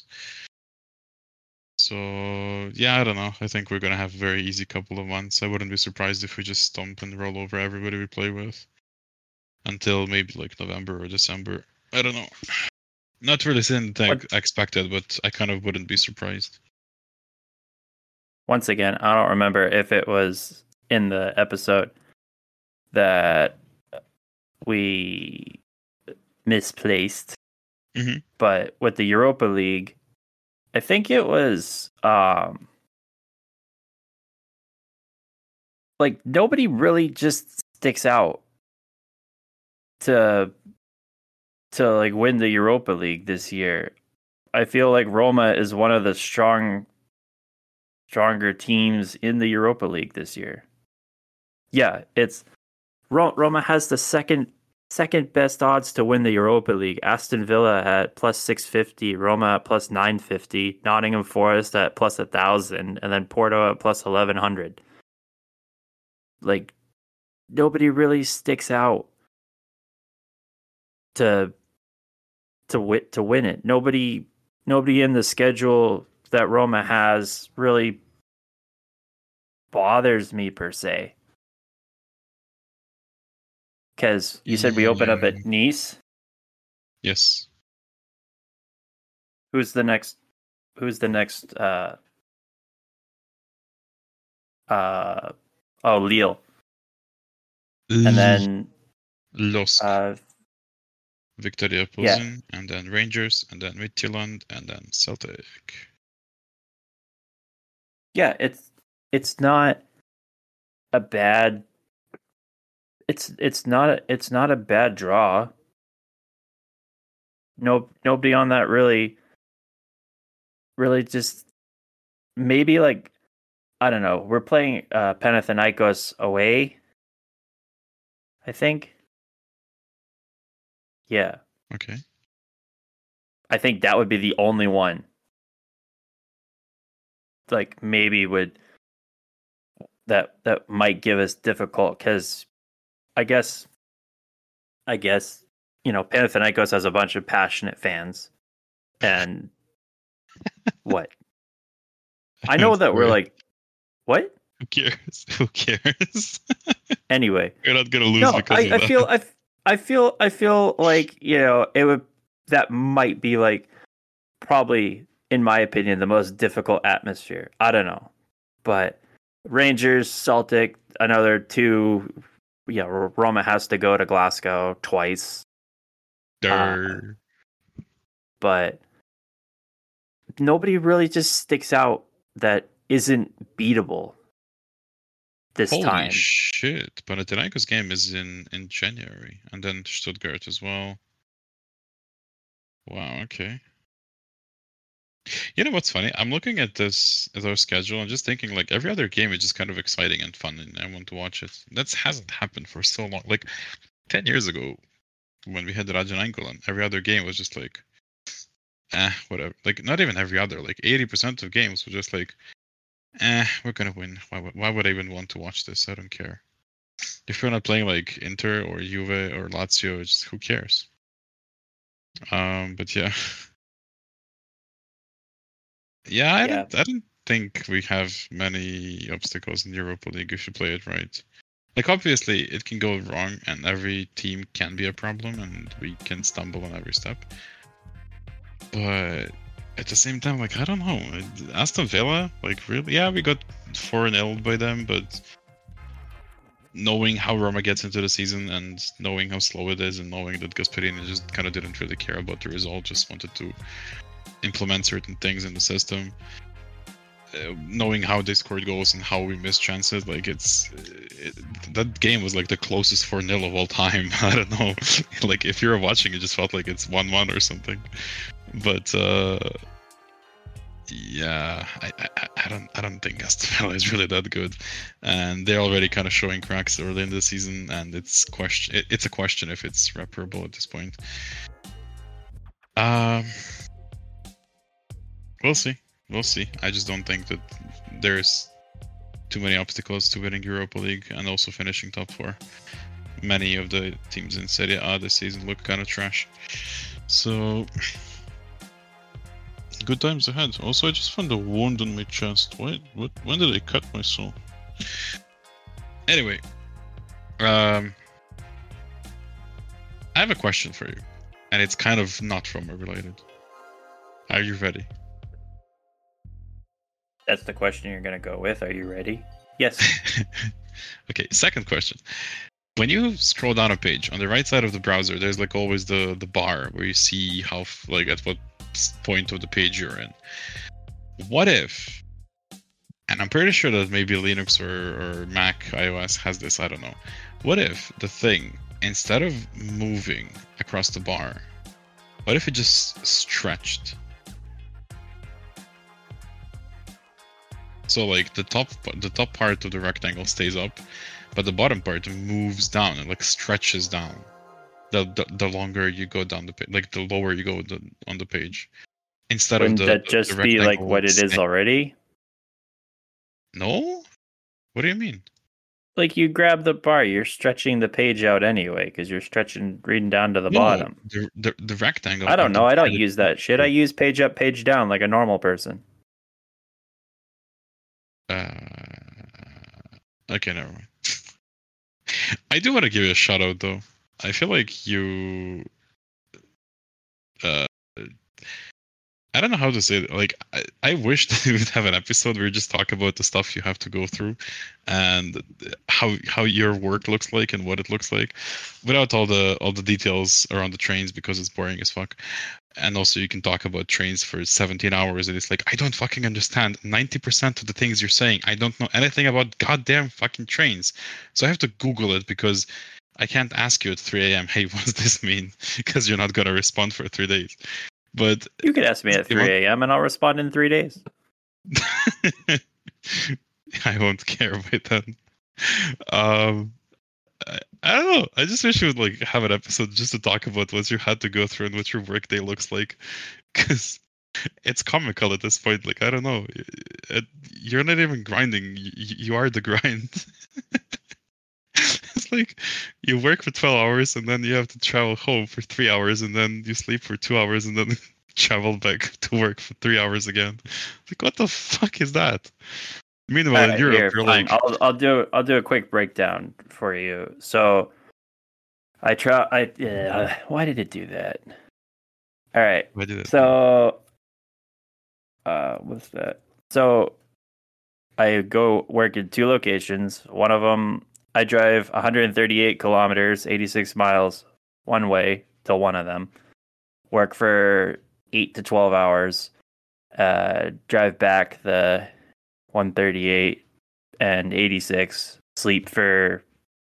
So, yeah, I don't know. I think we're going to have a very easy couple of months. I wouldn't be surprised if we just stomp and roll over everybody we play with until maybe like November or December. I don't know. Not really anything What? expected, but I kind of wouldn't be surprised. Once again, I don't remember if it was in the episode that we misplaced, mm-hmm. but with the Europa League, I think it was um, like nobody really just sticks out to to like win the Europa League this year. I feel like Roma is one of the strong stronger teams in the Europa League this year. Yeah, it's Roma has the second second best odds to win the Europa League. Aston Villa at plus six fifty, Roma at plus nine fifty, Nottingham Forest at plus one thousand, and then Porto at plus eleven hundred. Like, nobody really sticks out to to win to win it. Nobody nobody in the schedule that Roma has really bothers me per se. Because you said we open up Yeah. at Nice. Yes. Who's the next? Who's the next? Uh, uh, oh, Lille, and then Losk, uh, Victoria yeah, Plzen, and then Rangers, and then Midtjylland, and then Celtic. yeah. It's it's not a bad. It's it's not a, it's not a bad draw. No, nobody on that really, really just maybe like I don't know. We're playing uh, Panathinaikos away. I think. Yeah, Okay. I think that would be the only one. Like maybe would that that might give us difficult because I guess I guess you know Panathinaikos has a bunch of passionate fans, and what I know that we're like what Who cares? Who cares? anyway. You're not gonna lose No, because I, of I that. feel I, I feel I feel like you know it would that might be like probably in my opinion the most difficult atmosphere. I don't know, but Rangers, Celtic, another two. Yeah, Roma has to go to Glasgow twice, uh, Durr. but nobody really just sticks out that isn't beatable this Holy time. shit! Panathinaikos game is in in January, and then Stuttgart as well. Wow. Okay. You know what's funny? I'm looking at this as our schedule and just thinking like every other game is just kind of exciting and fun, and I want to watch it. That hasn't happened for so long. Like ten years ago, when we had Raja Nainggolan, every other game was just like, eh, whatever. Like not even every other. Like eighty percent of games were just like, eh, we're gonna win. Why would why would I even want to watch this? I don't care. If you're not playing like Inter or Juve or Lazio, it's who cares? Um, but yeah. Yeah, I Yeah. don't. I don't think we have many obstacles in Europa League if you play it right. Like obviously, it can go wrong, and every team can be a problem, and we can stumble on every step. But at the same time, like I don't know, Aston Villa, like really, yeah, we got four nil by them, but knowing how Roma gets into the season and knowing how slow it is, and knowing that Gasperini just kind of didn't really care about the result, just wanted to implement certain things in the system. Uh, knowing how they scored goals and how we missed chances, like it's it, that game was like the closest four nil of all time. I don't know, like if you're watching, it just felt like it's one one or something. But uh, yeah, I, I I don't I don't think Aston Villa is really that good, and they're already kind of showing cracks early in the season, and it's question it, it's a question if it's reparable at this point. Um. We'll see. We'll see. I just don't think that there's too many obstacles to winning Europa League and also finishing top four. Many of the teams in Serie A this season look kind of trash. So, good times ahead. Also, I just found a wound on my chest. Why? What? When did I cut myself? Anyway, um, I have a question for you, and it's kind of not Roma related. Are you ready? That's the question you're going to go with. Are you ready? Yes. Okay, second question. When you scroll down a page, on the right side of the browser, there's like always the, the bar where you see how, like, at what point of the page you're in. What if, and I'm pretty sure that maybe Linux or, or Mac, iOS has this, I don't know. What if the thing, instead of moving across the bar, what if it just stretched? So like the top the top part of the rectangle stays up, but the bottom part moves down and like stretches down. The the, the longer you go down the page, like the lower you go the, on the page, instead Wouldn't of the that the, just the be like rectangle what it is staying- already? No, what do you mean? Like you grab the bar, you're stretching the page out anyway because you're stretching, reading down to the No, bottom. the, the the rectangle. I don't on the know. I bar don't use that shit. I use page up, page down like a normal person. Uh, okay, never mind. I do want to give you a shout out though. I feel like you. Uh, I don't know how to say it. Like, I, I wish that we would have an episode where you just talk about the stuff you have to go through, and how how your work looks like and what it looks like, without all the all the details around the trains because it's boring as fuck. And also, you can talk about trains for seventeen hours, and it's like I don't fucking understand ninety percent of the things you're saying. I don't know anything about goddamn fucking trains, so I have to Google it because I can't ask you at three a.m. Hey, what does this mean? Because you're not gonna respond for three days. But You could ask me at three a.m. and I'll respond in three days. I won't care about that. Um, I, I don't know. I just wish you would like have an episode just to talk about what you had to go through and what your workday looks like, because it's comical at this point. Like I don't know, it, you're not even grinding. You, you are the grind. It's like you work for twelve hours and then you have to travel home for three hours and then you sleep for two hours and then travel back to work for three hours again. Like what the fuck is that? Meanwhile, All right, in Europe, here, you're fine. like, I'll I'll do I'll do a quick breakdown for you. So, I try. I uh, why did it do that? All right. why did it? So, uh, what's that? So, I go work in two locations. One of them, I drive one hundred thirty-eight kilometers, eighty-six miles one way to one of them. Work for eight to twelve hours. Uh, drive back the one thirty-eight and eighty-six. Sleep for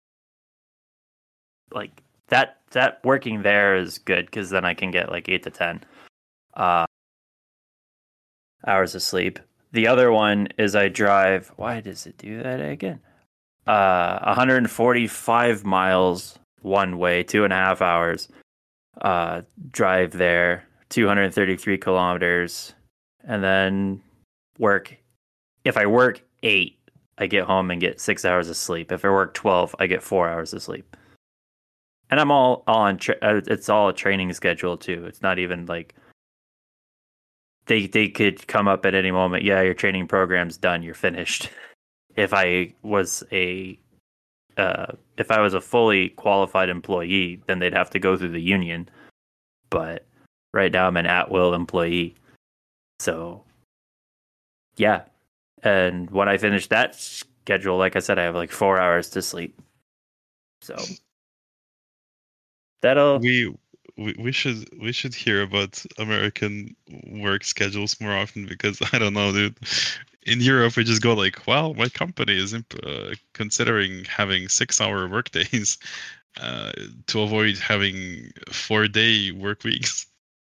like that. That working there is good because then I can get like eight to ten uh, hours of sleep. The other one is I drive. Why does it do that again? Uh, one hundred forty-five miles one way, two and a half hours. Uh, drive there, two hundred thirty-three kilometers, and then work. If I work eight, I get home and get six hours of sleep. If I work twelve, I get four hours of sleep. And I'm all, all on. Tra- it's all a training schedule too. It's not even like they they could come up at any moment. Yeah, your training program's done. You're finished. If I was a uh, if I was a fully qualified employee, then they'd have to go through the union. But right now, I'm an at-will employee. So yeah. And when I finish that schedule, like I said, I have like four hours to sleep. So that'll We, we we should we should hear about American work schedules more often because I don't know, dude. In Europe, we just go like, well, my company is imp- uh, considering having six-hour workdays uh, to avoid having four-day work weeks.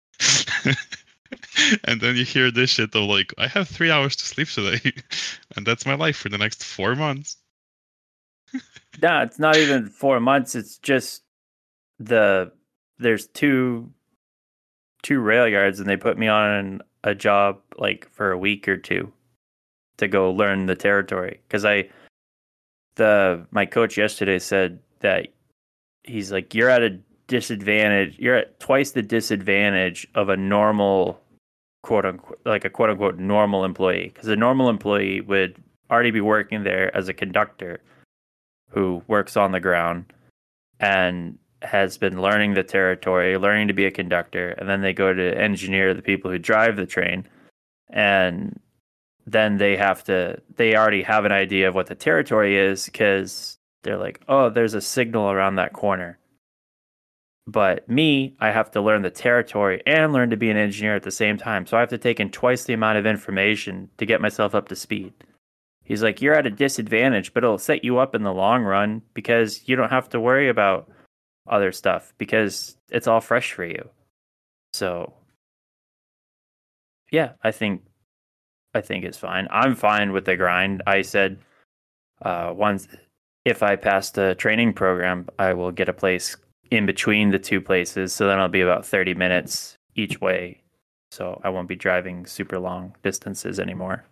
And then you hear this shit of like, I have three hours to sleep today, and that's my life for the next four months. no, it's not even four months. It's just the there's two two rail yards, and they put me on a job like for a week or two to go learn the territory. Because I the my coach yesterday said that he's like, you're at a disadvantage. You're at twice the disadvantage of a normal quote unquote, like a quote unquote normal employee. Because a normal employee would already be working there as a conductor who works on the ground and has been learning the territory, learning to be a conductor, and then they go to engineer the people who drive the train, and then they have to, they already have an idea of what the territory is because they're like, oh, there's a signal around that corner. But me, I have to learn the territory and learn to be an engineer at the same time. So I have to take in twice the amount of information to get myself up to speed. He's like, you're at a disadvantage, but it'll set you up in the long run because you don't have to worry about other stuff because it's all fresh for you. So yeah, I think I think it's fine. I'm fine with the grind. I said uh, once if I pass the training program, I will get a place in between the two places. So then I'll be about thirty minutes each way. So I won't be driving super long distances anymore.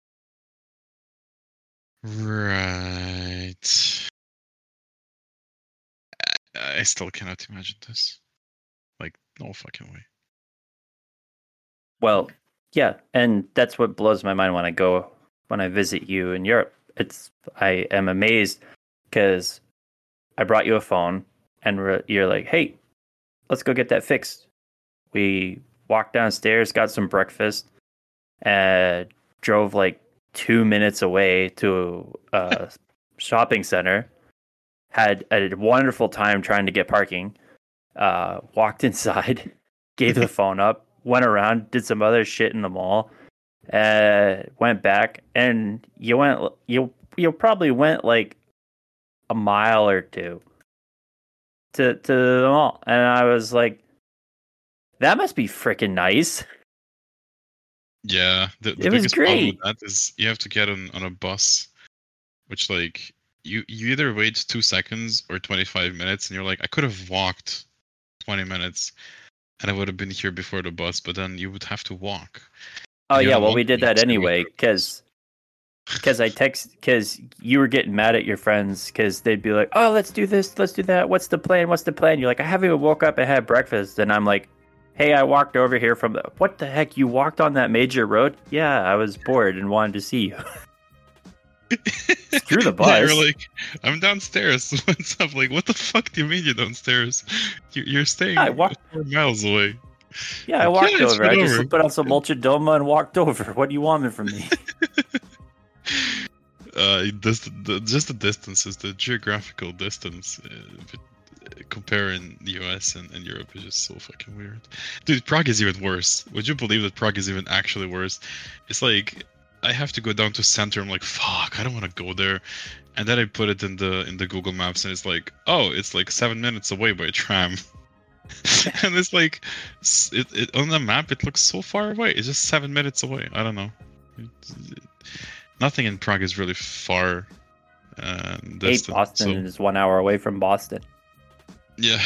Right. I, I still cannot imagine this. Like, no fucking way. Well, yeah, and that's what blows my mind when I go when I visit you in Europe. It's I am amazed because I brought you a phone, and we're, you're like, hey, let's go get that fixed. We walked downstairs, got some breakfast, and drove like two minutes away to a shopping center. Had a wonderful time trying to get parking. Uh, walked inside, gave the phone up, went around, did some other shit in the mall, uh, went back, and you went you you probably went like a mile or two to to the mall, and I was like, that must be freaking nice. Yeah, the, the It was biggest problem with great. that is you have to get on, on a bus, which like you you either wait two seconds or twenty-five minutes, and you're like, I could have walked twenty minutes, and I would have been here before the bus, but then you would have to walk. Oh And you yeah, don't well want we to did walk, that so you wait anyway for a because because I text because you were getting mad at your friends because they'd be like, oh, let's do this, let's do that. What's the plan? What's the plan? You're like, I haven't even woke up and had breakfast, and I'm like, hey, I walked over here from the. What the heck? You walked on that major road? Yeah, I was bored and wanted to see you. Screw the bus. Yeah, you're like, I'm downstairs. What's up? Like, what the fuck do you mean you're downstairs? You're, you're staying Yeah, I walked. four miles away. Yeah, I Like, walked yeah, it's over. I just over. put on some Mulchadoma and walked over. What do you want from me? uh, this, the, just the distance is the geographical distance. Uh, but comparing the U S and, and Europe is just so fucking weird. Dude, Prague is even worse. Would you believe that Prague is even actually worse? It's like I have to go down to center. I'm like, fuck, I don't want to go there. And then I put it in the in the Google Maps, and it's like, oh, it's like seven minutes away by tram. And it's like, it, it on the map, it looks so far away. It's just seven minutes away. I don't know. It, it, nothing in Prague is really far. Uh, Hey, Boston so, is one hour away from Boston. Yeah.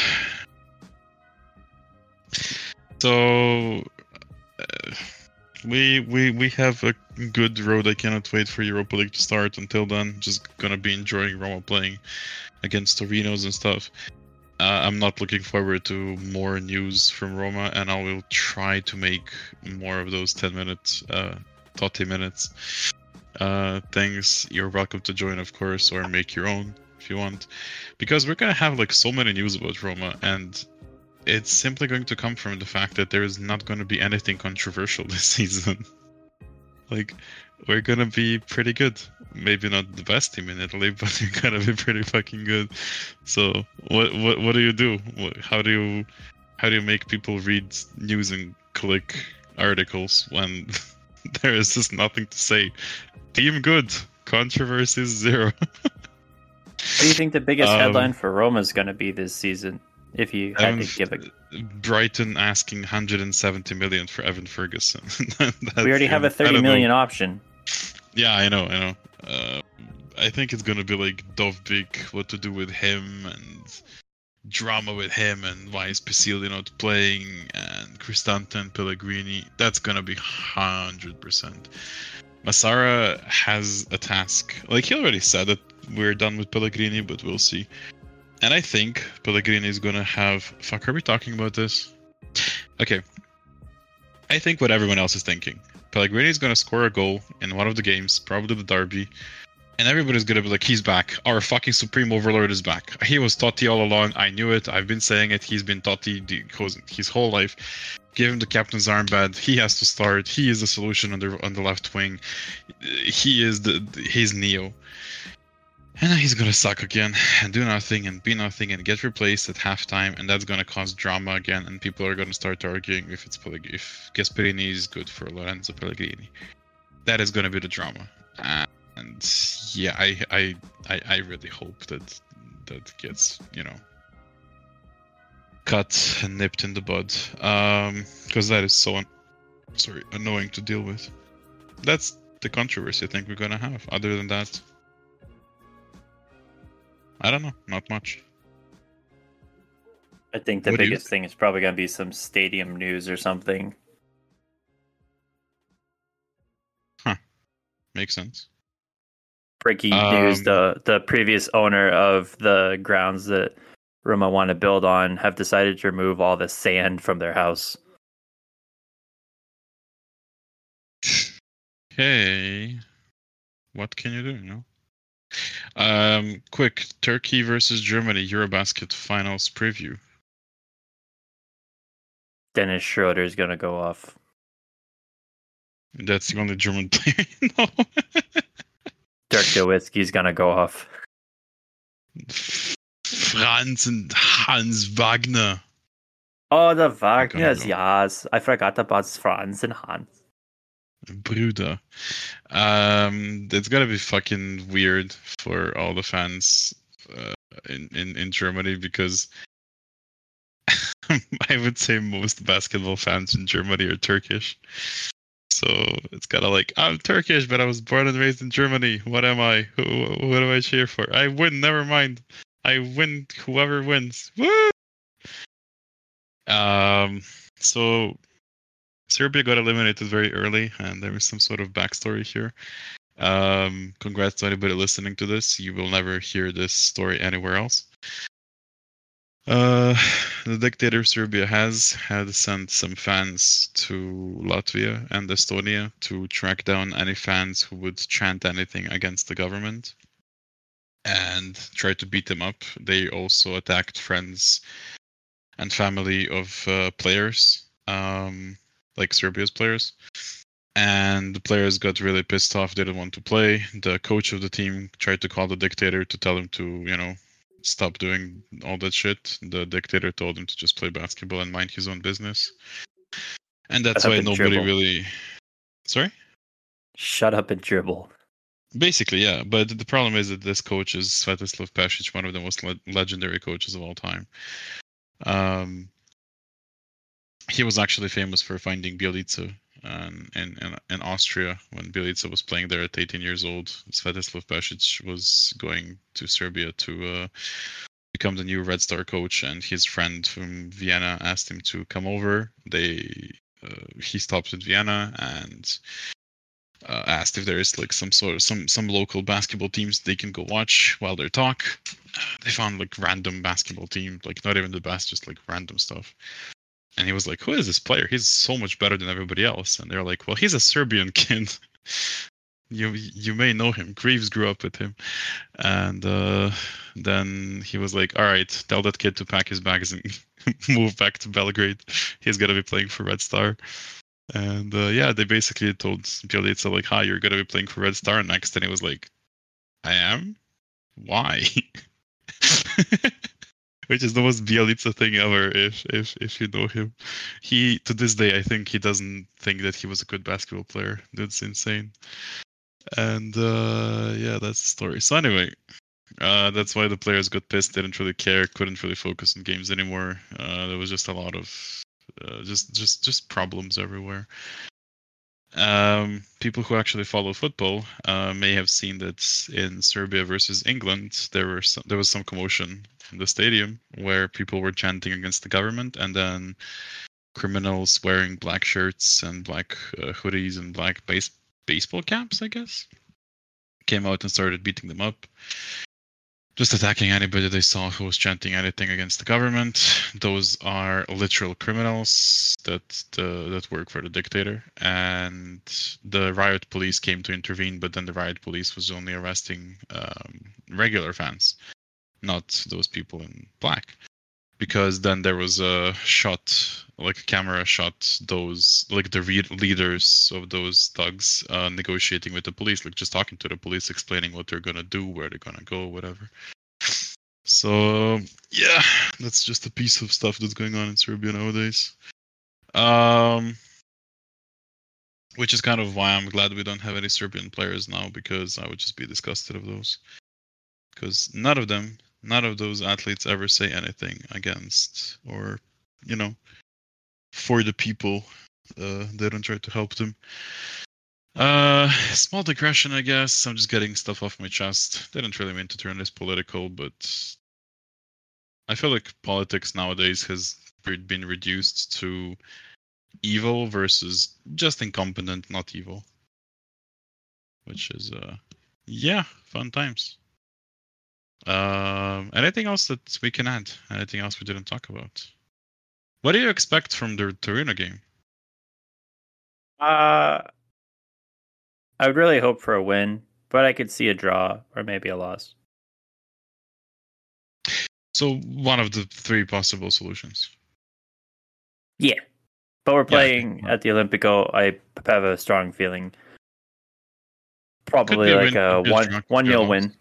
So uh, we we we have a good road. I cannot wait for Europa League to start. Until then, just gonna be enjoying Roma playing against Torinos and stuff. Uh, I'm not looking forward to more news from Roma, and I will try to make more of those ten minutes, uh, Totti minutes uh, things. You're welcome to join, of course, or make your own if you want, because we're gonna have like so many news about Roma, and it's simply going to come from the fact that there is not going to be anything controversial this season. Like, we're gonna be pretty good. Maybe not the best team in Italy, but we're gonna be pretty fucking good. So, what what what do you do? What, how do you how do you make people read news and click articles when there is just nothing to say? Team good, controversies zero. What do you think the biggest um, headline for Roma is going to be this season? If you had Evan, to give it, Brighton asking one hundred seventy million for Evan Ferguson. We already have a thirty million know. option. Yeah, I know, I know. Uh, I think it's gonna be like Dovbyk, what to do with him, and drama with him, and why is Pesile not playing, and Cristante and Pellegrini. That's gonna be one hundred percent. Massara has a task. Like, he already said that we're done with Pellegrini, but we'll see. And I think Pellegrini is gonna have... Fuck, are we talking about this? Okay. I think what everyone else is thinking. Pellegrini is gonna score a goal in one of the games, probably the derby, and everybody's gonna be like, he's back. Our fucking Supreme Overlord is back. He was Totti all along. I knew it. I've been saying it. He's been Totti his whole life. Give him the captain's armband. He has to start. He is the solution on the on the left wing. He is the he's Neo. And then he's gonna suck again and do nothing and be nothing and get replaced at halftime, and that's gonna cause drama again, and people are gonna start arguing if it's Pellegrini, if Gasperini is good for Lorenzo Pellegrini. That is gonna be the drama, and yeah, I I I, I really hope that that gets, you know, cut and nipped in the bud, um, because that is so sorry annoying to deal with. That's the controversy I think we're gonna have. Other than that, I don't know, not much. I think the what biggest thing is probably going to be some stadium news or something. Huh. Makes sense. Breaking um, news, the the previous owner of the grounds that Roma want to build on have decided to remove all the sand from their house. Okay. What can you do, you know? Um, quick, Turkey versus Germany Eurobasket finals preview. Dennis Schroeder is gonna go off. That's the only German player. No. Dirk Nowitzki's gonna go off. Franz and Hans Wagner. Oh, the Wagners, go. yes. I forgot about Franz and Hans. Brüder. Um, it's gonna be fucking weird for all the fans uh, in, in in Germany because I would say most basketball fans in Germany are Turkish. So it's kind of like, I'm Turkish, but I was born and raised in Germany. What am I? Who, what do I cheer for? I win. Never mind. I win. Whoever wins. Woo! Um. So Serbia got eliminated very early, and there is some sort of backstory here. Um. Congrats to anybody listening to this. You will never hear this story anywhere else. Uh, the dictator Serbia has had sent some fans to Latvia and Estonia to track down any fans who would chant anything against the government and try to beat them up. They also attacked friends and family of uh, players, um, like Serbia's players. And the players got really pissed off, didn't want to play. The coach of the team tried to call the dictator to tell him to, you know, stop doing all that shit. The dictator told him to just play basketball and mind his own business. And that's Shut why up and nobody dribble. really... Sorry? Shut up and dribble. Basically, yeah. But the problem is that this coach is Svetislav Pesic, one of the most le- legendary coaches of all time. Um, he was actually famous for finding Bielica um, in, in in Austria when Bielica was playing there at eighteen years old. Svetislav Pesic was going to Serbia to uh, become the new Red Star coach, and his friend from Vienna asked him to come over. They uh, he stopped at Vienna and uh, asked if there is like some sort of some some local basketball teams they can go watch while they talk. They found like random basketball team, like not even the best, just like random stuff. And he was like, "Who is this player? He's so much better than everybody else." And they're like, "Well, he's a Serbian kid. you you may know him. Greaves grew up with him." And uh, then he was like, "All right, tell that kid to pack his bags and move back to Belgrade. He's gonna be playing for Red Star." And uh, yeah, they basically told Bielica like, "Hi, you're gonna be playing for Red Star next." And he was like, "I am? Why?" Which is the most Bielica thing ever, if if if you know him. He to this day, I think he doesn't think that he was a good basketball player. That's insane. And uh, yeah, that's the story. So anyway, uh, that's why the players got pissed. Didn't really care. Couldn't really focus on games anymore. Uh, there was just a lot of uh, just just just problems everywhere. Um, people who actually follow football uh, may have seen that in Serbia versus England, there were some, there was some commotion in the stadium where people were chanting against the government, and then criminals wearing black shirts and black uh, hoodies and black base, baseball caps, I guess, came out and started beating them up. Just attacking anybody they saw who was chanting anything against the government. Those are literal criminals that uh, that work for the dictator. And the riot police came to intervene, but then the riot police was only arresting um, regular fans, not those people in black. Because then there was a shot, like a camera shot, those like the re- leaders of those thugs uh, negotiating with the police, like just talking to the police, explaining what they're gonna do, where they're gonna go, whatever. So yeah, that's just a piece of stuff that's going on in Serbia nowadays. Um, which is kind of why I'm glad we don't have any Serbian players now, because I would just be disgusted of those. Because none of them, none of those athletes ever say anything against or, you know, for the people. Uh, they don't try to help them. Uh, small digression, I guess. I'm just getting stuff off my chest. Didn't really mean to turn this political, but I feel like politics nowadays has been reduced to evil versus just incompetent, not evil. Which is, uh, yeah, fun times. Um, anything else that we can add? Anything else we didn't talk about? What do you expect from the Torino game? Uh, I would really hope for a win, but I could see a draw or maybe a loss. So one of the three possible solutions. Yeah, but we're Yeah, I playing think- at the Olympico. I have a strong feeling. Probably be a like win, a could be a one strong one nil draw. win.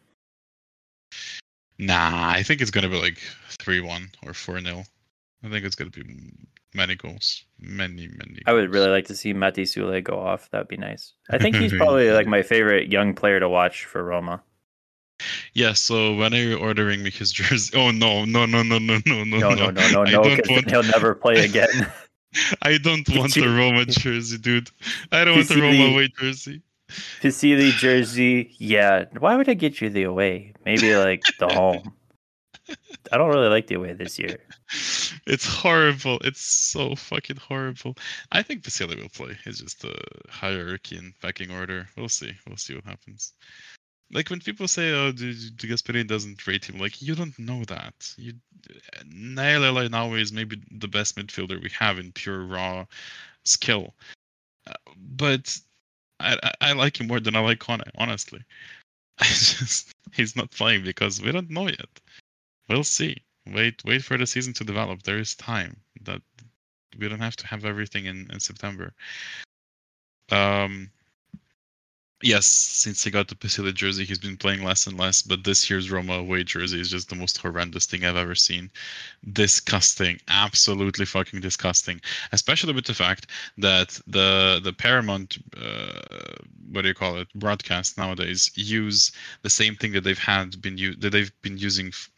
Nah, I think it's gonna be like three one or four nil. I think it's gonna be many goals, many many. I would goals. really like to see Mati Sule go off. That'd be nice. I think he's probably like my favorite young player to watch for Roma. Yeah, so when are you ordering me his jersey? Oh no, no, no, no, no, no, no, No, no, no, no, I no, don't because want. he'll never play again. I don't want you- the Roma jersey, dude. I don't you want the see Roma the- away jersey. Pisili jersey, yeah. Why would I get you the away? Maybe like the home. I don't really like the away this year. It's horrible. It's so fucking horrible. I think Vasily will play. It's just a hierarchy and pecking order. We'll see. We'll see what happens. Like when people say, "Oh, the Gasperini doesn't rate him," like you don't know that. You, Nail now is maybe the best midfielder we have in pure raw skill, uh, but I, I I like him more than I like Kone. Honestly, I just he's not playing because we don't know yet. We'll see. Wait, wait for the season to develop. There is time. That we don't have to have everything in, in September. Um. Yes, since he got the Pisili jersey, he's been playing less and less. But this year's Roma away jersey is just the most horrendous thing I've ever seen. Disgusting, absolutely fucking disgusting. Especially with the fact that the the Paramount, uh, what do you call it, broadcast nowadays use the same thing that they've had been u- that they've been using. F-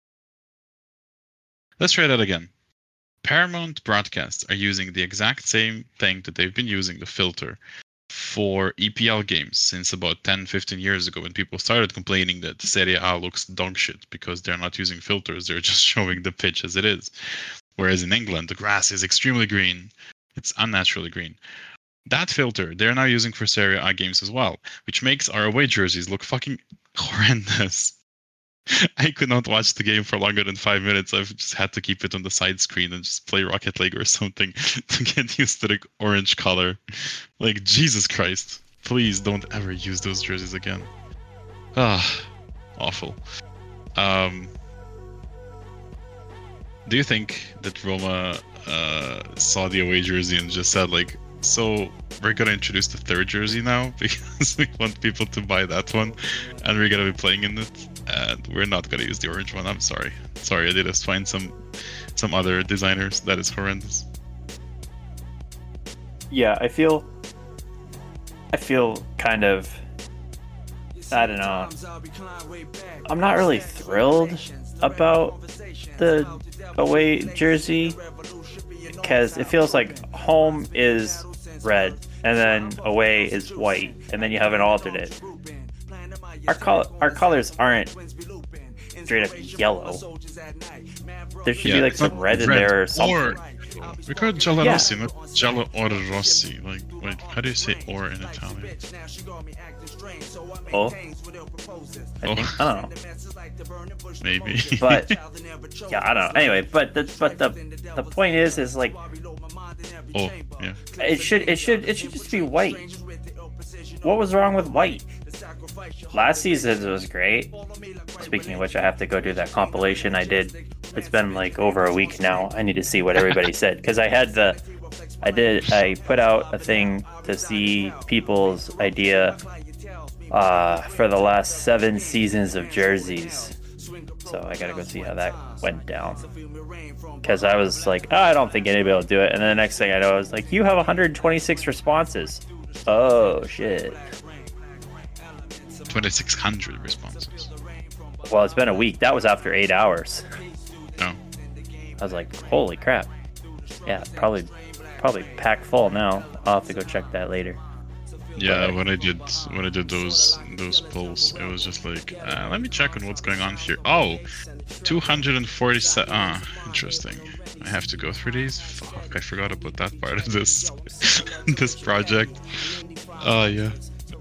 Let's try that again. Paramount broadcasts are using the exact same thing that they've been using, the filter, for E P L games since about ten, fifteen years ago, when people started complaining that Serie A looks dog shit because they're not using filters, they're just showing the pitch as it is. Whereas in England, the grass is extremely green. It's unnaturally green. That filter they're now using for Serie A games as well, which makes our away jerseys look fucking horrendous. I could not watch the game for longer than five minutes. I've just had to keep it on the side screen and just play Rocket League or something to get used to the orange color. Like, Jesus Christ. Please don't ever use those jerseys again. Ah, awful. Um, do you think that Roma uh, saw the away jersey and just said, like, so we're going to introduce the third jersey now because we want people to buy that one and we're going to be playing in it? And we're not gonna use the orange one. I'm sorry. Sorry, I did just find some some other designers. That is horrendous. Yeah, I feel I feel kind of I don't know. I'm not really thrilled about the away jersey because it feels like home is red and then away is white and then you have an alternate. Our col- our colors aren't straight up yellow. There should Yeah, be like it's some not red in red there or something. Or, we call it Giallo Yeah. Rossi, not Giallo or Rossi. Like, wait, how do you say or in Italian? Oh, I Oh. think I don't know. Maybe. But yeah, I don't know. Anyway, but the but the the point is is like oh, yeah. it should it should it should just be white. What was wrong with white? Last season was great. Speaking of which, I have to go do that compilation I did. It's been like over a week now. I need to see what everybody said because I had the, I did, I put out a thing to see people's idea uh, for the last seven seasons of jerseys. So I gotta go see how that went down. Because I was like, oh, I don't think anybody will do it. And then the next thing I know, I was like, you have one hundred twenty-six responses. Oh, shit. twenty-six hundred responses. Well, it's been a week. That was after eight hours. No. I was like, holy crap. Yeah, probably probably packed full now. I'll have to go check that later. Yeah, But- when I did when I did those those polls, it was just like, uh, let me check on what's going on here. Oh, two hundred forty-seven. Ah, interesting. I have to go through these. Fuck, I forgot about that part of this this project. Oh yeah.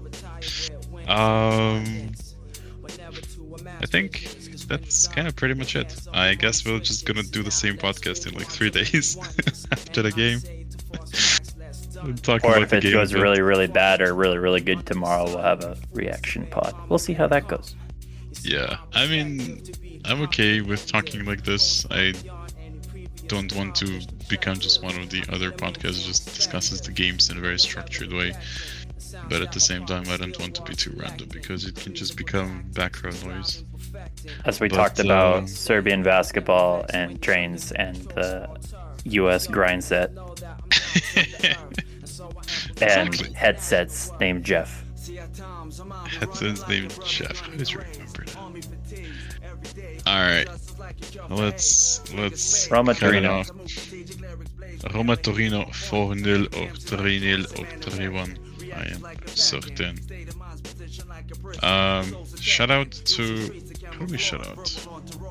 Um, I think that's kind of pretty much it. I guess we're just gonna do the same podcast in like three days after the game. Talk Or about if the it game goes a bit. really, really bad or really, really good tomorrow, we'll have a reaction pod. We'll see how that goes. Yeah, I mean, I'm okay with talking like this. I don't want to become just one of the other podcasts just discusses the games in a very structured way. But at the same time, I don't want to be too random because it can just become background noise. As we But, talked about uh, Serbian basketball and trains and the U S grind set and Exactly. headsets named Jeff. Headsets named Jeff. I just remember that. All right, let's let's Roma cut it Torino. off. Roma Torino four nil or three nil or three one. I am certain. Um, shout out to who do we shout out?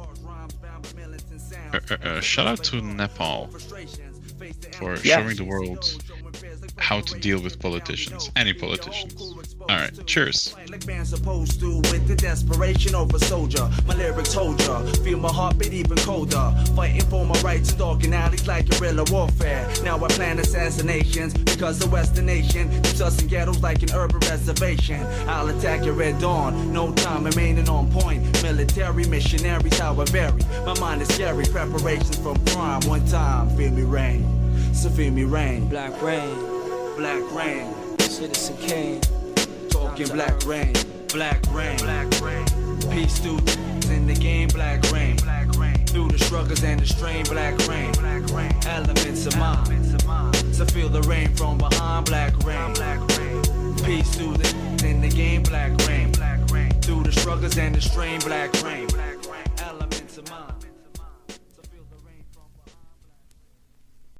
Uh, uh, uh, shout out to Nepal for Yeah. showing the world how to deal with politicians, any politicians. All right, cheers. Like man's supposed to with the desperation of a soldier. My lyrics hold ya, feel my heartbeat even colder. Fighting for my rights, stalking alleys like guerrilla warfare. Now I plan assassinations because the Western nation keeps us in ghettos like an urban reservation. I'll attack your red dawn, no time remaining on point. Military missionaries, how I vary. My mind is scary, preparations from prime. One time, feel me rain, so feel me rain. Black Rain, Black rain, Citizen Kane. talking black rain, black rain, black rain. Peace through in the game, black rain, black rain. Through the struggles and the strain, black rain, black rain. Elements of mine, so feel the rain from behind, black rain, black rain. Peace through the in the game, black rain, black rain. Through the struggles and the strain, black rain, black rain. Elements of mine.